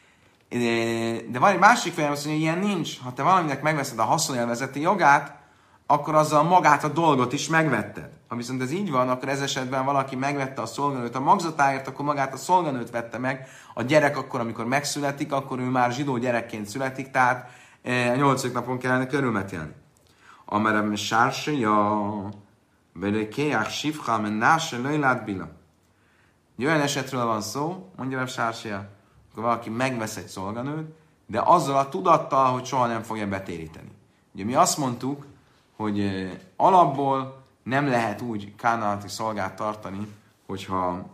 De van egy másik vélemény, hogy ilyen nincs. Ha te valaminek megveszed a haszonélvezeti jogát, akkor azzal magát a dolgot is megvetted. Ha viszont ez így van, akkor ez esetben valaki megvette a szolganőt a magzatáért, akkor magát a szolganőt vette meg. A gyerek akkor, amikor megszületik, akkor ő már zsidó gyerekként születik, tehát a nyolcadik napon kellene körülmetélni. Amerem sárse, ja, belekéják sifha, men náse lejlát bila. Egy olyan esetről van szó, mondja a sársia, akkor valaki megvesz egy szolganőt, de azzal a tudattal, hogy soha nem fogja betéríteni. Ugye mi azt mondtuk, hogy alapból nem lehet úgy kánaániti szolgát tartani, hogyha,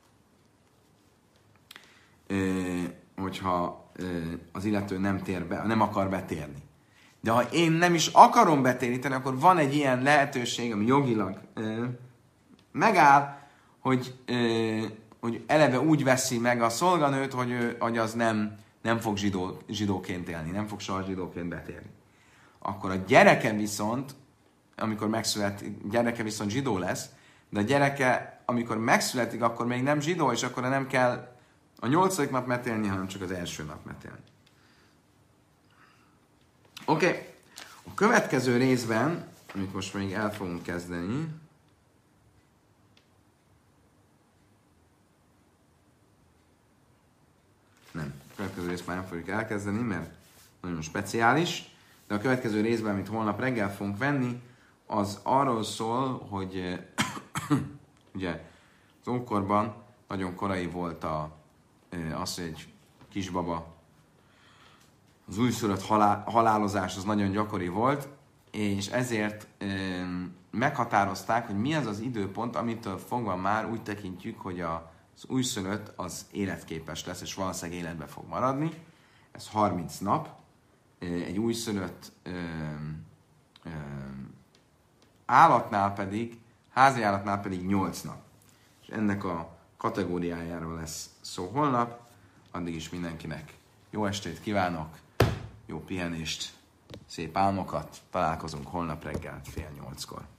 hogyha az illető nem tér be, nem akar betérni. De ha én nem is akarom betéríteni, akkor van egy ilyen lehetőség, ami jogilag megáll, hogy, hogy eleve úgy veszi meg a szolganőt, hogy, ő, hogy az nem, nem fog zsidó, zsidóként élni, nem fog soha zsidóként betérni. Akkor a gyereke viszont, amikor megszületik, gyereke viszont zsidó lesz, de a gyereke, amikor megszületik, akkor még nem zsidó, és akkor nem kell a nyolcadik nap metélni, hanem csak az első nap metélni. Oké, okay. A következő részben, amit most még el fogunk kezdeni, nem, a következő részben nem fogjuk elkezdeni, mert nagyon speciális, de a következő részben, amit holnap reggel fogunk venni, az arról szól, hogy ugye az ókorban nagyon korai volt a, az, hogy egy kisbaba, az újszülött halál, halálozás az nagyon gyakori volt, és ezért e, meghatározták, hogy mi az az időpont, amitől fogva már úgy tekintjük, hogy a, az újszülött az életképes lesz, és valószínűleg életbe fog maradni. Ez harminc nap. Egy újszülött e, e, állatnál pedig, házi állatnál pedig nyolc nap. És ennek a kategóriájáról lesz szó holnap. Addig is mindenkinek jó estét kívánok, jó pihenést, szép álmokat. Találkozunk holnap reggel fél nyolckor.